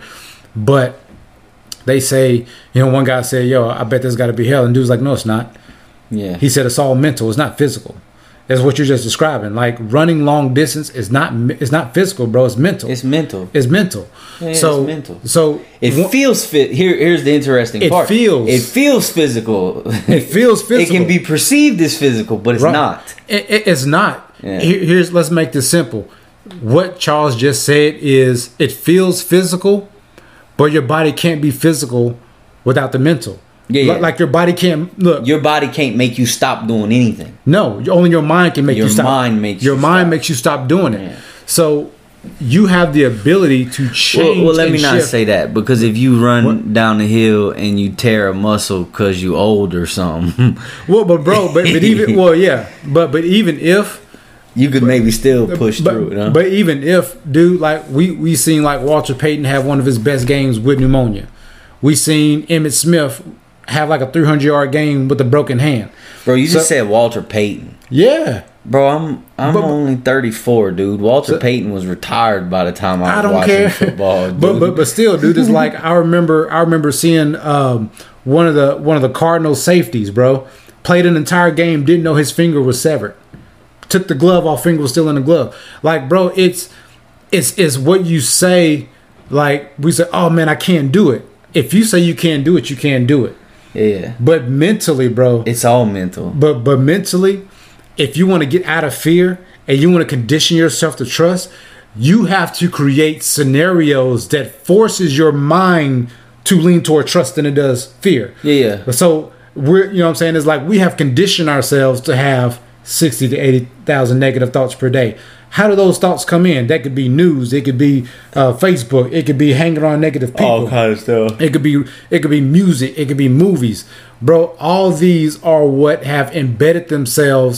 But they say, you know, one guy said, yo, I bet there's got to be hell. And dude's like, no, it's not. Yeah. He said it's all mental. It's not physical. That's what you're just describing. Like running long distance is not it's not physical, bro. It's mental. It's mental. It's mental. Yeah, so it's mental. So It one- feels fit. Here, here's the interesting It part. feels- It feels physical. It feels physical. It can be perceived as physical, but it's Right. not. It, it, it's not. Yeah. Here- here's let's make this simple. What Charles just said is it feels physical, but your body can't be physical without the mental. Yeah, yeah. Like, like your body can't look. Your body can't make you stop doing anything. No, only your mind can make Your you stop. mind makes your you mind stop. makes you stop doing it. Yeah. So you have the ability to change. Well, well let and me not shift. say that, because if you run What? down the hill and you tear a muscle because you old or something, Well, but bro, but, but even well, yeah, but but even if you could maybe still push but, through it. Huh? But even if, dude, like we we seen like Walter Payton have one of his best games with pneumonia. We seen Emmitt Smith have like a three hundred yard game with a broken hand. Bro, you just So- said Walter Payton. Yeah, Bro, I'm I'm But- only thirty-four, dude. Walter So- Payton was retired by the time I was I don't watching care. football. Dude. but but but still, dude, it's like I remember I remember seeing um, one of the one of the Cardinals safeties, bro, played an entire game, didn't know his finger was severed. Took the glove off, finger was still in the glove. Like, bro, it's it's it's what you say. Like we say, oh man, I can't do it. If you say you can't do it, you can't do it. yeah, But mentally, bro, it's all mental. but but mentally, if you want to get out of fear and you want to condition yourself to trust, you have to create scenarios that forces your mind to lean toward trust than it does fear. Yeah, yeah. So we're, you know what I'm saying? It's like we have conditioned ourselves to have sixty to eighty thousand negative thoughts per day. How do those thoughts come in? That could be news. It could be uh, Facebook. It could be hanging around negative people. All kind of stuff. It could be it could be music. It could be movies, bro. All these are what have embedded themselves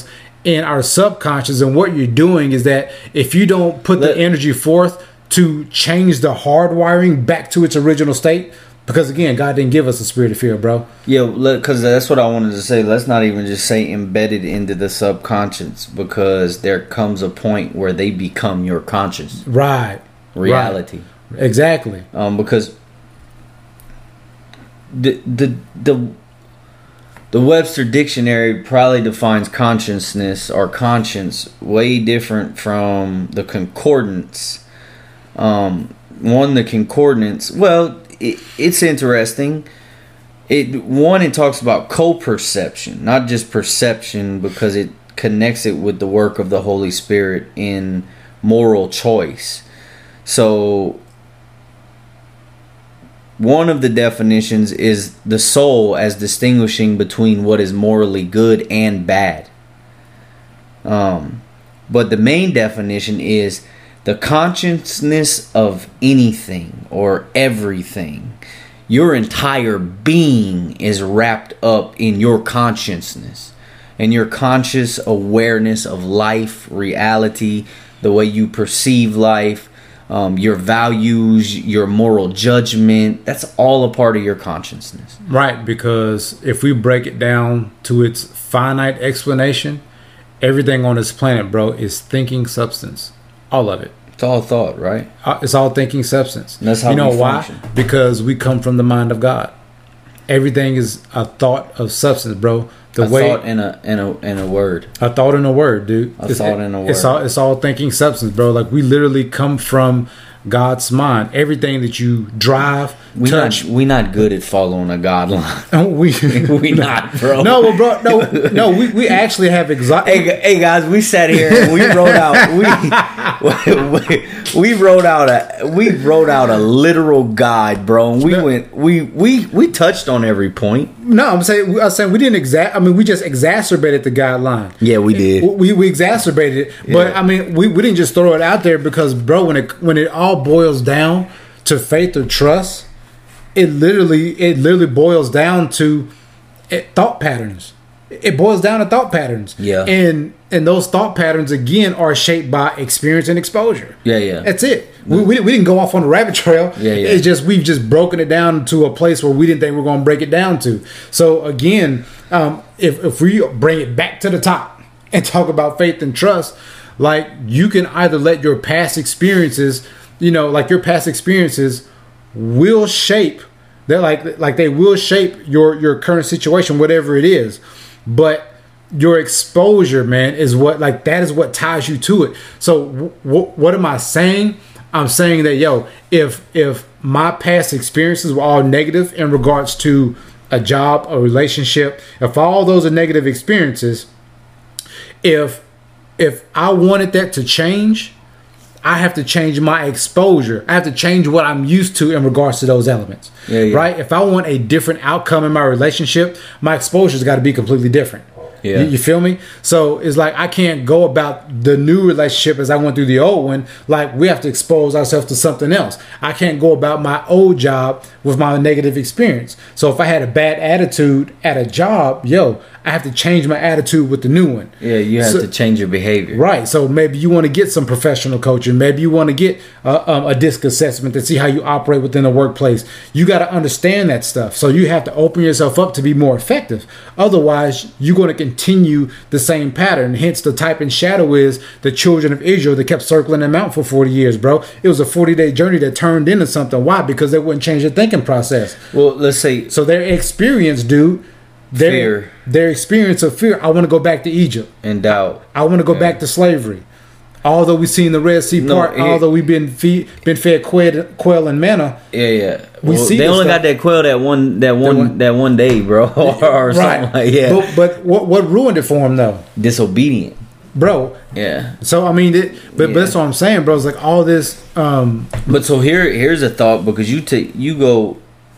in our subconscious, and what you're doing is that if you don't put Let, the energy forth to change the hardwiring back to its original state, because again, God didn't give us a spirit of fear, bro. Yeah, because that's what I wanted to say. Let's not even just say embedded into the subconscious, because there comes a point where they become your conscious. Right. Reality. Right. Exactly. Um, because the the the the Webster Dictionary probably defines consciousness or conscience way different from the concordance. Um, one, the concordance. Well, it, it's interesting. It one, it talks about co-perception, not just perception, because it connects it with the work of the Holy Spirit in moral choice. So one of the definitions is the soul as distinguishing between what is morally good and bad. Um, but the main definition is the consciousness of anything or everything. Your entire being is wrapped up in your consciousness and your conscious awareness of life, reality, the way you perceive life, um, your values, your moral judgment. That's all a part of your consciousness. Right, because if we break it down to its finite explanation, everything on this planet, bro, is thinking substance. All of it. It's all thought, right? Uh, it's all thinking substance. And that's how you know we why? function. Because we come from the mind of God. Everything is a thought of substance, bro. The a way thought in a in a in a word. A thought in a word, dude. A it's, thought in a word. It's all it's all thinking substance, bro. Like we literally come from God's mind. Everything that you drive, we touch. Not, we not good at following a God line. we we not, bro. No, well, bro. No, no. We, we actually have exact. Hey, hey, guys, we sat here and we wrote out. We, we we wrote out a we wrote out a literal guide, bro. And we no. went. We we we touched on every point. No, I'm saying I was saying we didn't exact. I mean, we just exacerbated the guideline. Yeah, we did. We we exacerbated it, Yeah. but I mean, we, we didn't just throw it out there because, bro, when it when it all boils down to faith or trust, it literally it literally boils down to it, thought patterns. It boils down to thought patterns. Yeah. And and those thought patterns again are shaped by experience and exposure. Yeah, yeah. That's it. We, we, we didn't go off on a rabbit trail. Yeah, yeah. It's just we've just broken it down to a place where we didn't think we were going to break it down to. So again, um, if if we bring it back to the top and talk about faith and trust, like you can either let your past experiences, you know, like your past experiences will shape that, like like they will shape your your current situation, whatever it is. But your exposure, man, is what like that is what ties you to it. So w- w- what am I saying? I'm saying that, yo, if if my past experiences were all negative in regards to a job, a relationship, if all those are negative experiences, if if I wanted that to change, I have to change my exposure. I have to change what I'm used to in regards to those elements. Yeah, yeah. Right? If I want a different outcome in my relationship, my exposure's got to be completely different. Yeah. You, you feel me? So it's like I can't go about the new relationship as I went through the old one. Like we have to expose ourselves to something else. I can't go about my old job with my negative experience. So if I had a bad attitude at a job, yo, I have to change my attitude with the new one. Yeah, you have So- to change your behavior. Right. So maybe you want to get some professional coaching. Maybe you want to get uh, um, a DISC assessment to see how you operate within the workplace. You got to understand that stuff. So you have to open yourself up to be more effective. Otherwise, you're going to continue the same pattern. Hence, the type and shadow is the children of Israel that kept circling the mount for forty years, bro. It was a forty-day journey that turned into something. Why? Because they wouldn't change their thinking process. Well, let's say So their experience, dude, their, Fear. their experience of fear, I want to go back to Egypt. in doubt. I want to go Yeah. back to slavery. Although we've seen the Red Sea No, part, it- although we've been feed, been fed quail, quail and manna, Yeah, yeah. We Well, see they this only stuff. got that quail that one that one one- that one day, bro, or something like yeah. But, but what what ruined it for him though, Disobedient. bro? Yeah. So I mean, it, but, Yeah. but that's what I'm saying, bro. It's like all this. Um, But so here here's a thought, because you take you go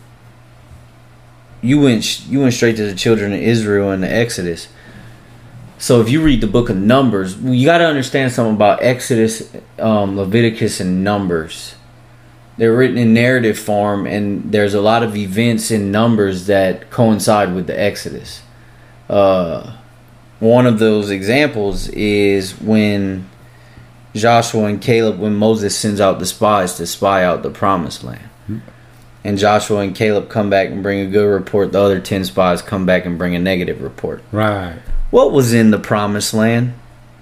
you went sh- you went straight to the children of Israel in the Exodus. So if you read the book of Numbers, you got to understand something about Exodus, um, Leviticus, and Numbers. They're written in narrative form, and there's a lot of events in Numbers that coincide with the Exodus. Uh, one of those examples is when Joshua and Caleb, when Moses sends out the spies to spy out the promised land. Mm-hmm. And Joshua and Caleb come back and bring a good report. The other ten spies come back and bring a negative report. Right. What was in the promised land?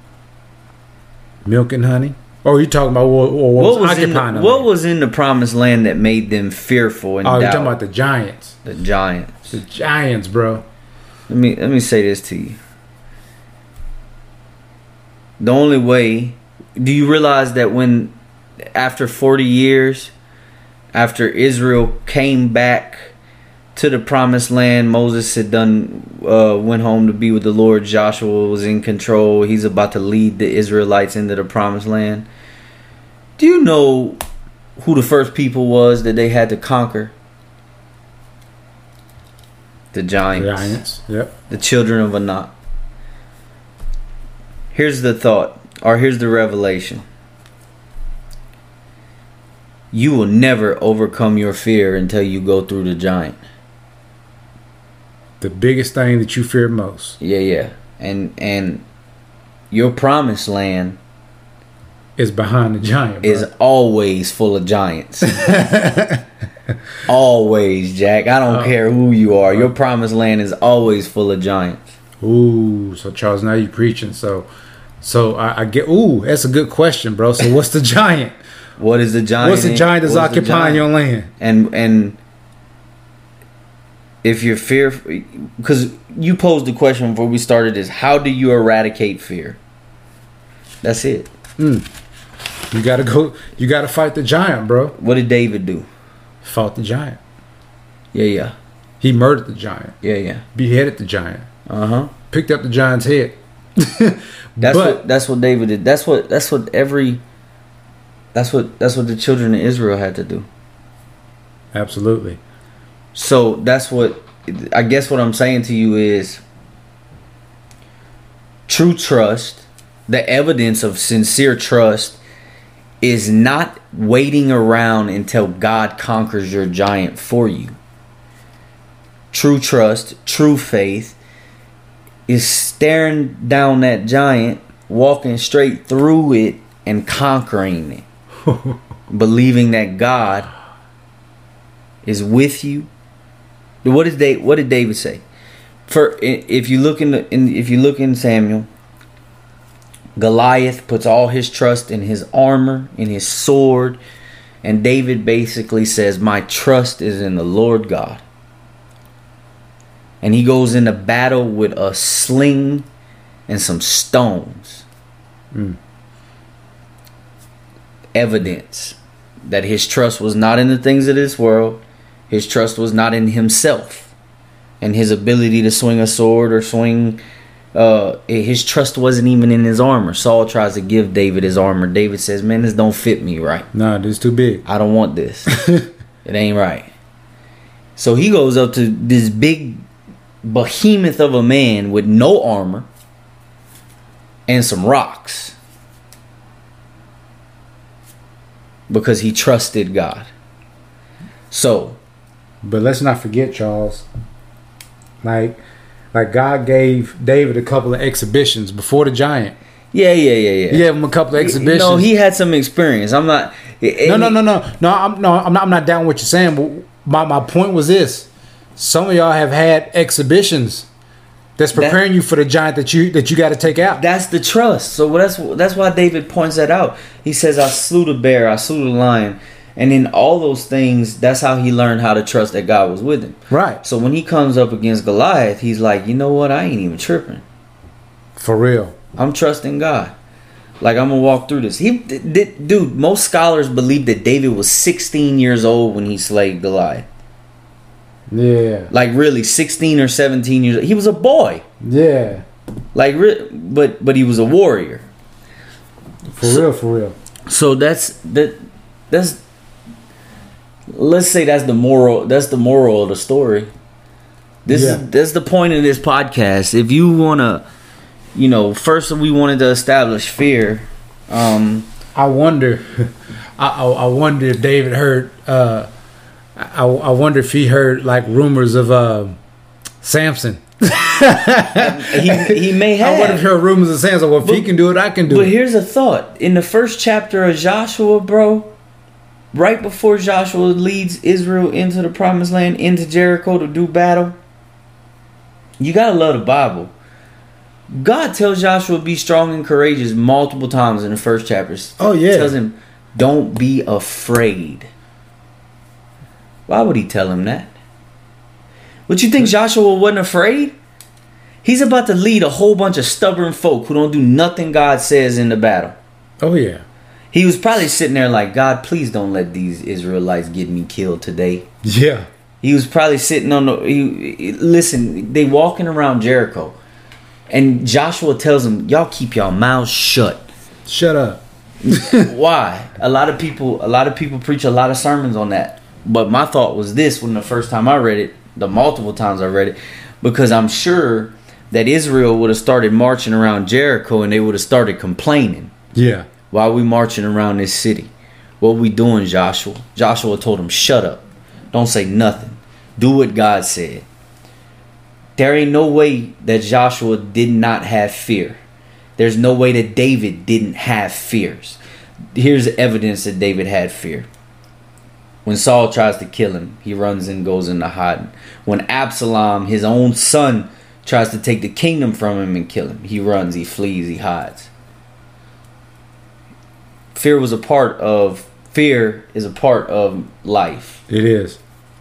Milk and honey? Or are you talking about what, what, what was, was occupying the, them? What was in the promised land that made them fearful and Oh, doubt? you're talking about the giants. The giants. The giants, bro. Let me let me say this to you. The only way... Do you realize that when, after forty years, after Israel came back to the promised land, Moses had done, uh, went home to be with the Lord, Joshua was in control, he's about to lead the Israelites into the promised land. Do you know who the first people was that they had to conquer? The giants. The giants, yep. The children of Anak. Here's the thought. Or here's the revelation. You will never overcome your fear until you go through the giant. The biggest thing that you fear most. Yeah, yeah. And and your promised land is behind the giant, bro. Is always full of giants. Always, Jack. I don't oh. care who you are. Your promised land is always full of giants. Ooh, so Charles, now you're preaching. So So I, I get. Ooh, that's a good question, bro. So what's the giant? What is the giant? What's the giant that's occupying your land? And and if you're fearful, because you posed the question before we started this, how do you eradicate fear? That's it. Mm. You gotta go. You gotta fight the giant, bro. What did David do? Fought the giant. Yeah, yeah. He murdered the giant. Yeah, yeah. Beheaded the giant. Uh huh. Picked up the giant's head. That's but, what that's what David did. That's what that's what every that's what that's what the children of Israel had to do. Absolutely. So that's what I guess what I'm saying to you is true trust, the evidence of sincere trust is not waiting around until God conquers your giant for you. True trust, true faith is staring down that giant, walking straight through it and conquering it. Believing that God is with you. What did they what did David say? For if you look in, the, in if you look in Samuel, Goliath puts all his trust in his armor, in his sword, and David basically says, "My trust is in the Lord God." And he goes into battle with a sling and some stones. Mm. Evidence that his trust was not in the things of this world. His trust was not in himself and his ability to swing a sword or swing. Uh, his trust wasn't even in his armor. Saul tries to give David his armor. David says, "Man, this don't fit me right. Nah, this is too big. I don't want this. It ain't right." So he goes up to this big behemoth of a man with no armor and some rocks because he trusted God. So, but let's not forget, Charles, like like God gave David a couple of exhibitions before the giant. Yeah, yeah, yeah, yeah. He gave him a couple of exhibitions. No, he had some experience. I'm not. No, no, no, no, no. I'm no. I'm not. I'm not down with what you're saying. But my my point was this: some of y'all have had exhibitions that's preparing that, you for the giant that you that you got to take out. That's the trust. So that's that's why David points that out. He says, "I slew the bear, I slew the lion," and in all those things, that's how he learned how to trust that God was with him. Right. So when he comes up against Goliath, he's like, "You know what? I ain't even tripping. For real, I'm trusting God. Like, I'm gonna walk through this." He, did, dude. Most scholars believe that David was sixteen years old when he slayed Goliath. Yeah. Like, really, sixteen or seventeen years old. He was a boy. Yeah. Like, but but he was a warrior. For so, real, for real. So that's that. That's. Let's say that's the moral. That's the moral of the story. This yeah. is that's the point of this podcast. If you wanna, you know, first we wanted to establish fear. Um, I wonder. I, I I wonder if David heard. Uh, I I wonder if he heard like rumors of uh, Samson. he he may have. I would have heard rumors and saying, so well, if but, he can do it, I can do but it. But here's a thought: in the first chapter of Joshua, bro, right before Joshua leads Israel into the Promised Land, into Jericho to do battle, you gotta love the Bible. God tells Joshua be strong and courageous multiple times in the first chapters. Oh yeah, he tells him, "Don't be afraid." Why would he tell him that? But you think Joshua wasn't afraid? He's about to lead a whole bunch of stubborn folk who don't do nothing God says in the battle. Oh yeah. He was probably sitting there like, God, please don't let these Israelites get me killed today. Yeah. He was probably sitting on the... He, he, listen, they walking around Jericho. And Joshua tells them, y'all keep y'all mouths shut. Shut up. Why? A lot of people, a lot of people preach a lot of sermons on that. But my thought was this when the first time I read it, the multiple times I read it, because I'm sure that Israel would have started marching around Jericho and they would have started complaining. Yeah. Why are we marching around this city? What we doing, Joshua? Joshua told him, shut up. Don't say nothing. Do what God said. There ain't no way that Joshua did not have fear. There's no way that David didn't have fears. Here's evidence that David had fear. When Saul tries to kill him, he runs and goes into hiding. When Absalom, his own son, tries to take the kingdom from him and kill him, he runs, he flees, he hides. Fear was a part of, fear is a part of life. It is.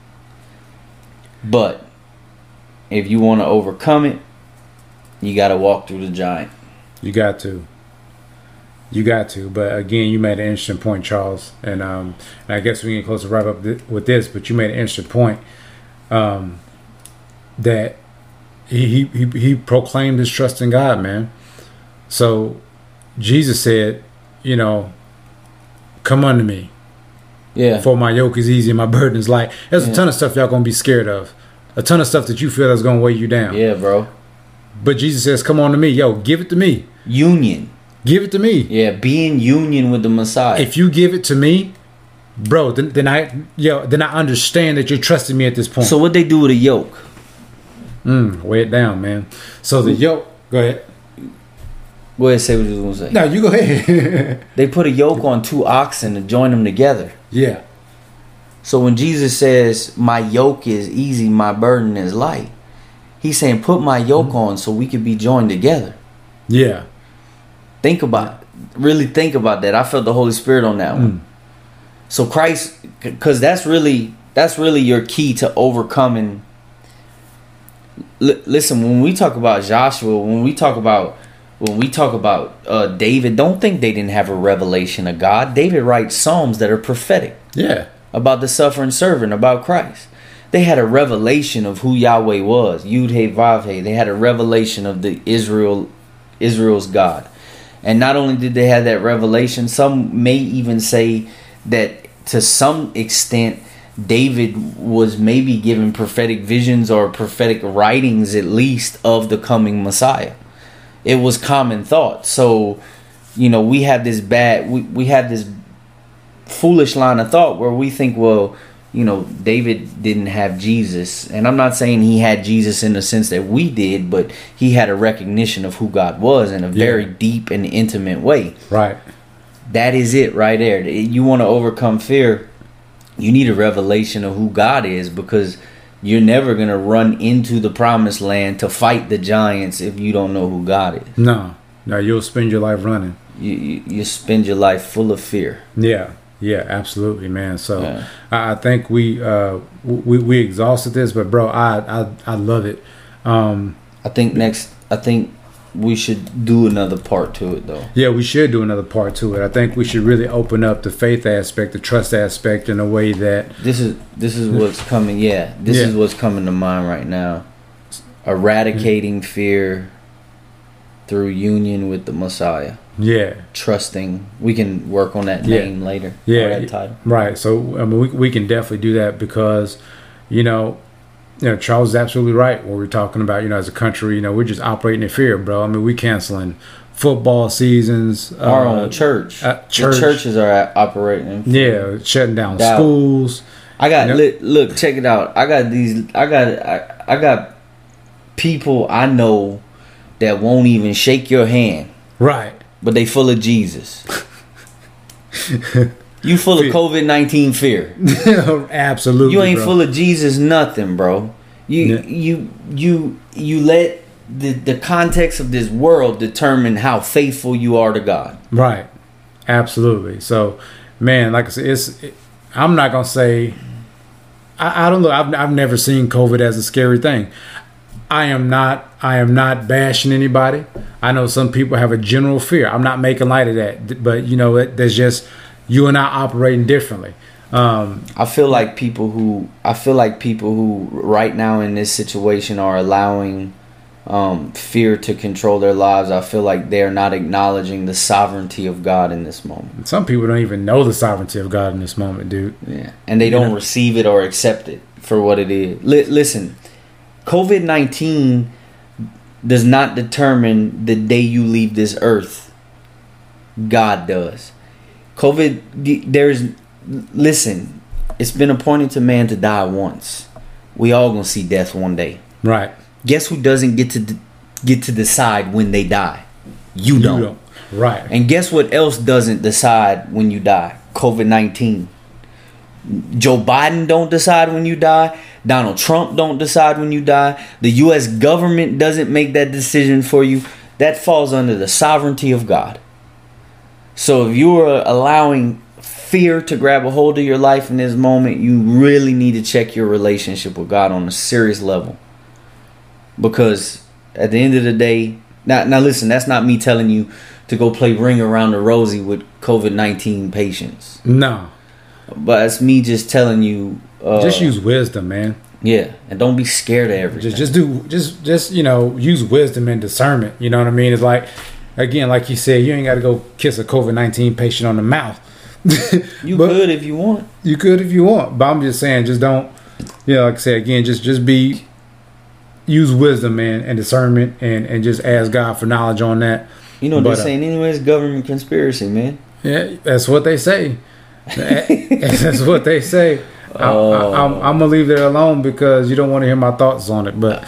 But if you want to overcome it, you got to walk through the giant. You got to. You got to. But again, you made an interesting point, Charles. And, um, and I guess we can get close to wrap up th- with this, but you made an interesting point um, that he, he, he proclaimed his trust in God, man. So Jesus said, you know, come unto me. Yeah. For my yoke is easy and my burden is light. There's yeah. a ton of stuff y'all going to be scared of. A ton of stuff that you feel that's going to weigh you down. Yeah, bro. But Jesus says, come on to me. Yo, give it to me. Union. Give it to me. Yeah, be in union with the Messiah. If you give it to me, bro, then, then I yo, then I understand that you're trusting me at this point. So what they do with a yoke? Mm, weigh it down, man. So the yoke, go ahead. Go ahead, say what you was going to say. No, you go ahead. They put a yoke on two oxen to join them together. Yeah. So when Jesus says, my yoke is easy, my burden is light, he's saying, put my yoke mm-hmm. on so we could be joined together. Yeah. Think about, really think about that. I felt the Holy Spirit on that one. Mm. So Christ, because that's really, that's really your key to overcoming. L- listen, when we talk about Joshua, when we talk about, when we talk about uh, David, don't think they didn't have a revelation of God. David writes Psalms that are prophetic. Yeah. About the suffering servant, about Christ. They had a revelation of who Yahweh was. Yud He Vav He. They had a revelation of the Israel, Israel's God. And not only did they have that revelation, some may even say that to some extent David was maybe given prophetic visions or prophetic writings at least of the coming Messiah. It was common thought. So, you know, we have this bad, we, we have this foolish line of thought where we think, well, you know, David didn't have Jesus. And I'm not saying he had Jesus in the sense that we did, but he had a recognition of who God was in a very yeah. deep and intimate way. Right. That is it right there. You want to overcome fear, you need a revelation of who God is, because you're never going to run into the promised land to fight the giants if you don't know who God is. No. No, you'll spend your life running. You, you, you spend your life full of fear. Yeah. Yeah, absolutely, man. So yeah. I, I think we uh we we exhausted this, but bro, I I, I love it. Um, I think next, I think we should do another part to it, though. Yeah, we should do another part to it. I think we should really open up the faith aspect, the trust aspect, in a way that this is this is what's coming. Yeah, this yeah. is what's coming to mind right now. Eradicating mm-hmm. fear through union with the Messiah. Yeah, trusting. We can work on that yeah. name later. Yeah, that title. Right. So I mean, we we can definitely do that, because, you know, you know, Charles is absolutely right. What we're talking about, you know, as a country, you know, we're just operating in fear, bro. I mean, we canceling football seasons. Our uh, own church. Uh, church. The churches are operating in fear. Yeah, shutting down Doubt. schools. I got you know? look, look, check it out. I got these. I got. I, I got people I know that won't even shake your hand. Right. But they full of Jesus. You full of COVID nineteen fear. Absolutely. You ain't bro. full of Jesus nothing, bro. You Yeah. you you you let the, the context of this world determine how faithful you are to God. Right. Absolutely. So, man, like I said, it's. It, I'm not gonna say. I, I don't know. I've I've never seen COVID as a scary thing. I am not. I am not bashing anybody. I know some people have a general fear. I'm not making light of that. But you know, it, there's just you and I operating differently. Um, I feel like people who I feel like people who right now in this situation are allowing um, fear to control their lives. I feel like they are not acknowledging the sovereignty of God in this moment. some people don't even know the sovereignty of God in this moment, dude. Yeah, and they don't know? receive it or accept it for what it is. Li- listen, COVID nineteen does not determine the day you leave this earth. God does. COVID, there's, listen, it's been appointed to man to die once. We all gonna see death one day. Right. Guess who doesn't get to d- get to decide when they die? You don't. You don't. Right. And guess what else doesn't decide when you die? COVID nineteen. Joe Biden don't decide when you die. Donald Trump don't decide when you die. The U S government doesn't make that decision for you. That falls under the sovereignty of God. So if you are allowing fear to grab a hold of your life in this moment, you really need to check your relationship with God on a serious level. Because at the end of the day, now, now listen, that's not me telling you to go play Ring Around the Rosie with COVID nineteen patients. No. But it's me just telling you. Uh, Just use wisdom, man. Yeah, and don't be scared of everything. Just, just do, just, just you know, use wisdom and discernment. You know what I mean? It's like, again, like you said, you ain't got to go kiss a COVID nineteen patient on the mouth. You But could if you want. You could if you want, but I'm just saying, just don't. You know, like I said again, just, just be, use wisdom, man, and discernment, and and just ask God for knowledge on that. You know what But, they're uh, saying anyway? It's government conspiracy, man. Yeah, that's what they say. That's what they say. I, I, I'm, I'm gonna leave it alone because you don't want to hear my thoughts on it. But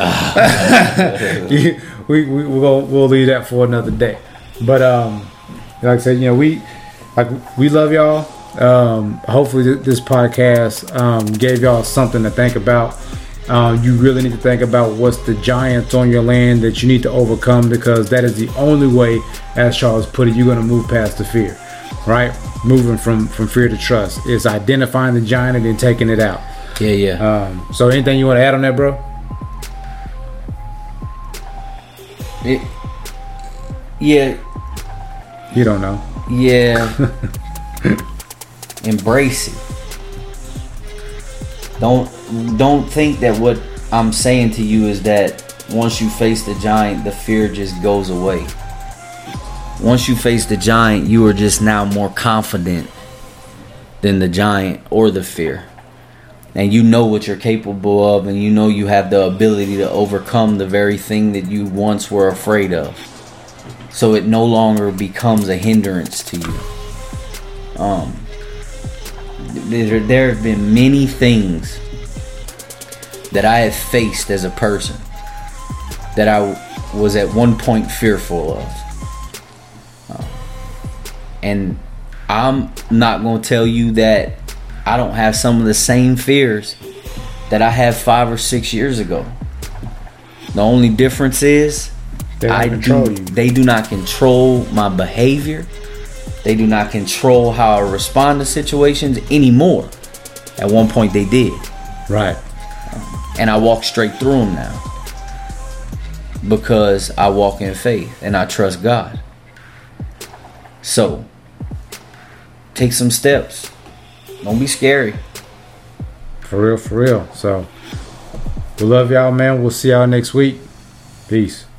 you, we we we'll, we'll leave that for another day. But um, like I said, you know, we like we love y'all. Um, hopefully th- this podcast um, gave y'all something to think about. Um, you really need to think about what's the giants on your land that you need to overcome, because that is the only way, as Charles put it, you're going to move past the fear, right? Moving from, from fear to trust is identifying the giant and then taking it out. Yeah, yeah. Um, so anything you want to add on that, bro? It, yeah, You don't know. yeah. Embrace it. Don't don't think that what I'm saying to you is that once you face the giant, the fear just goes away. Once you face the giant, you are just now more confident than the giant or the fear. And you know what you're capable of, and you know you have the ability to overcome the very thing that you once were afraid of. So it no longer becomes a hindrance to you. Um, there, there have been many things that I have faced as a person that I was at one point fearful of. Um, and I'm not going to tell you that I don't have some of the same fears that I had five or six years ago. The only difference is They don't I control do, you. they do not control my behavior. They do not control how I respond to situations anymore. At one point they did. Right. And I walk straight through them now. Because I walk in faith and I trust God. So, take some steps. Don't be scary. For real, for real. So we love y'all, man. We'll see y'all next week. Peace.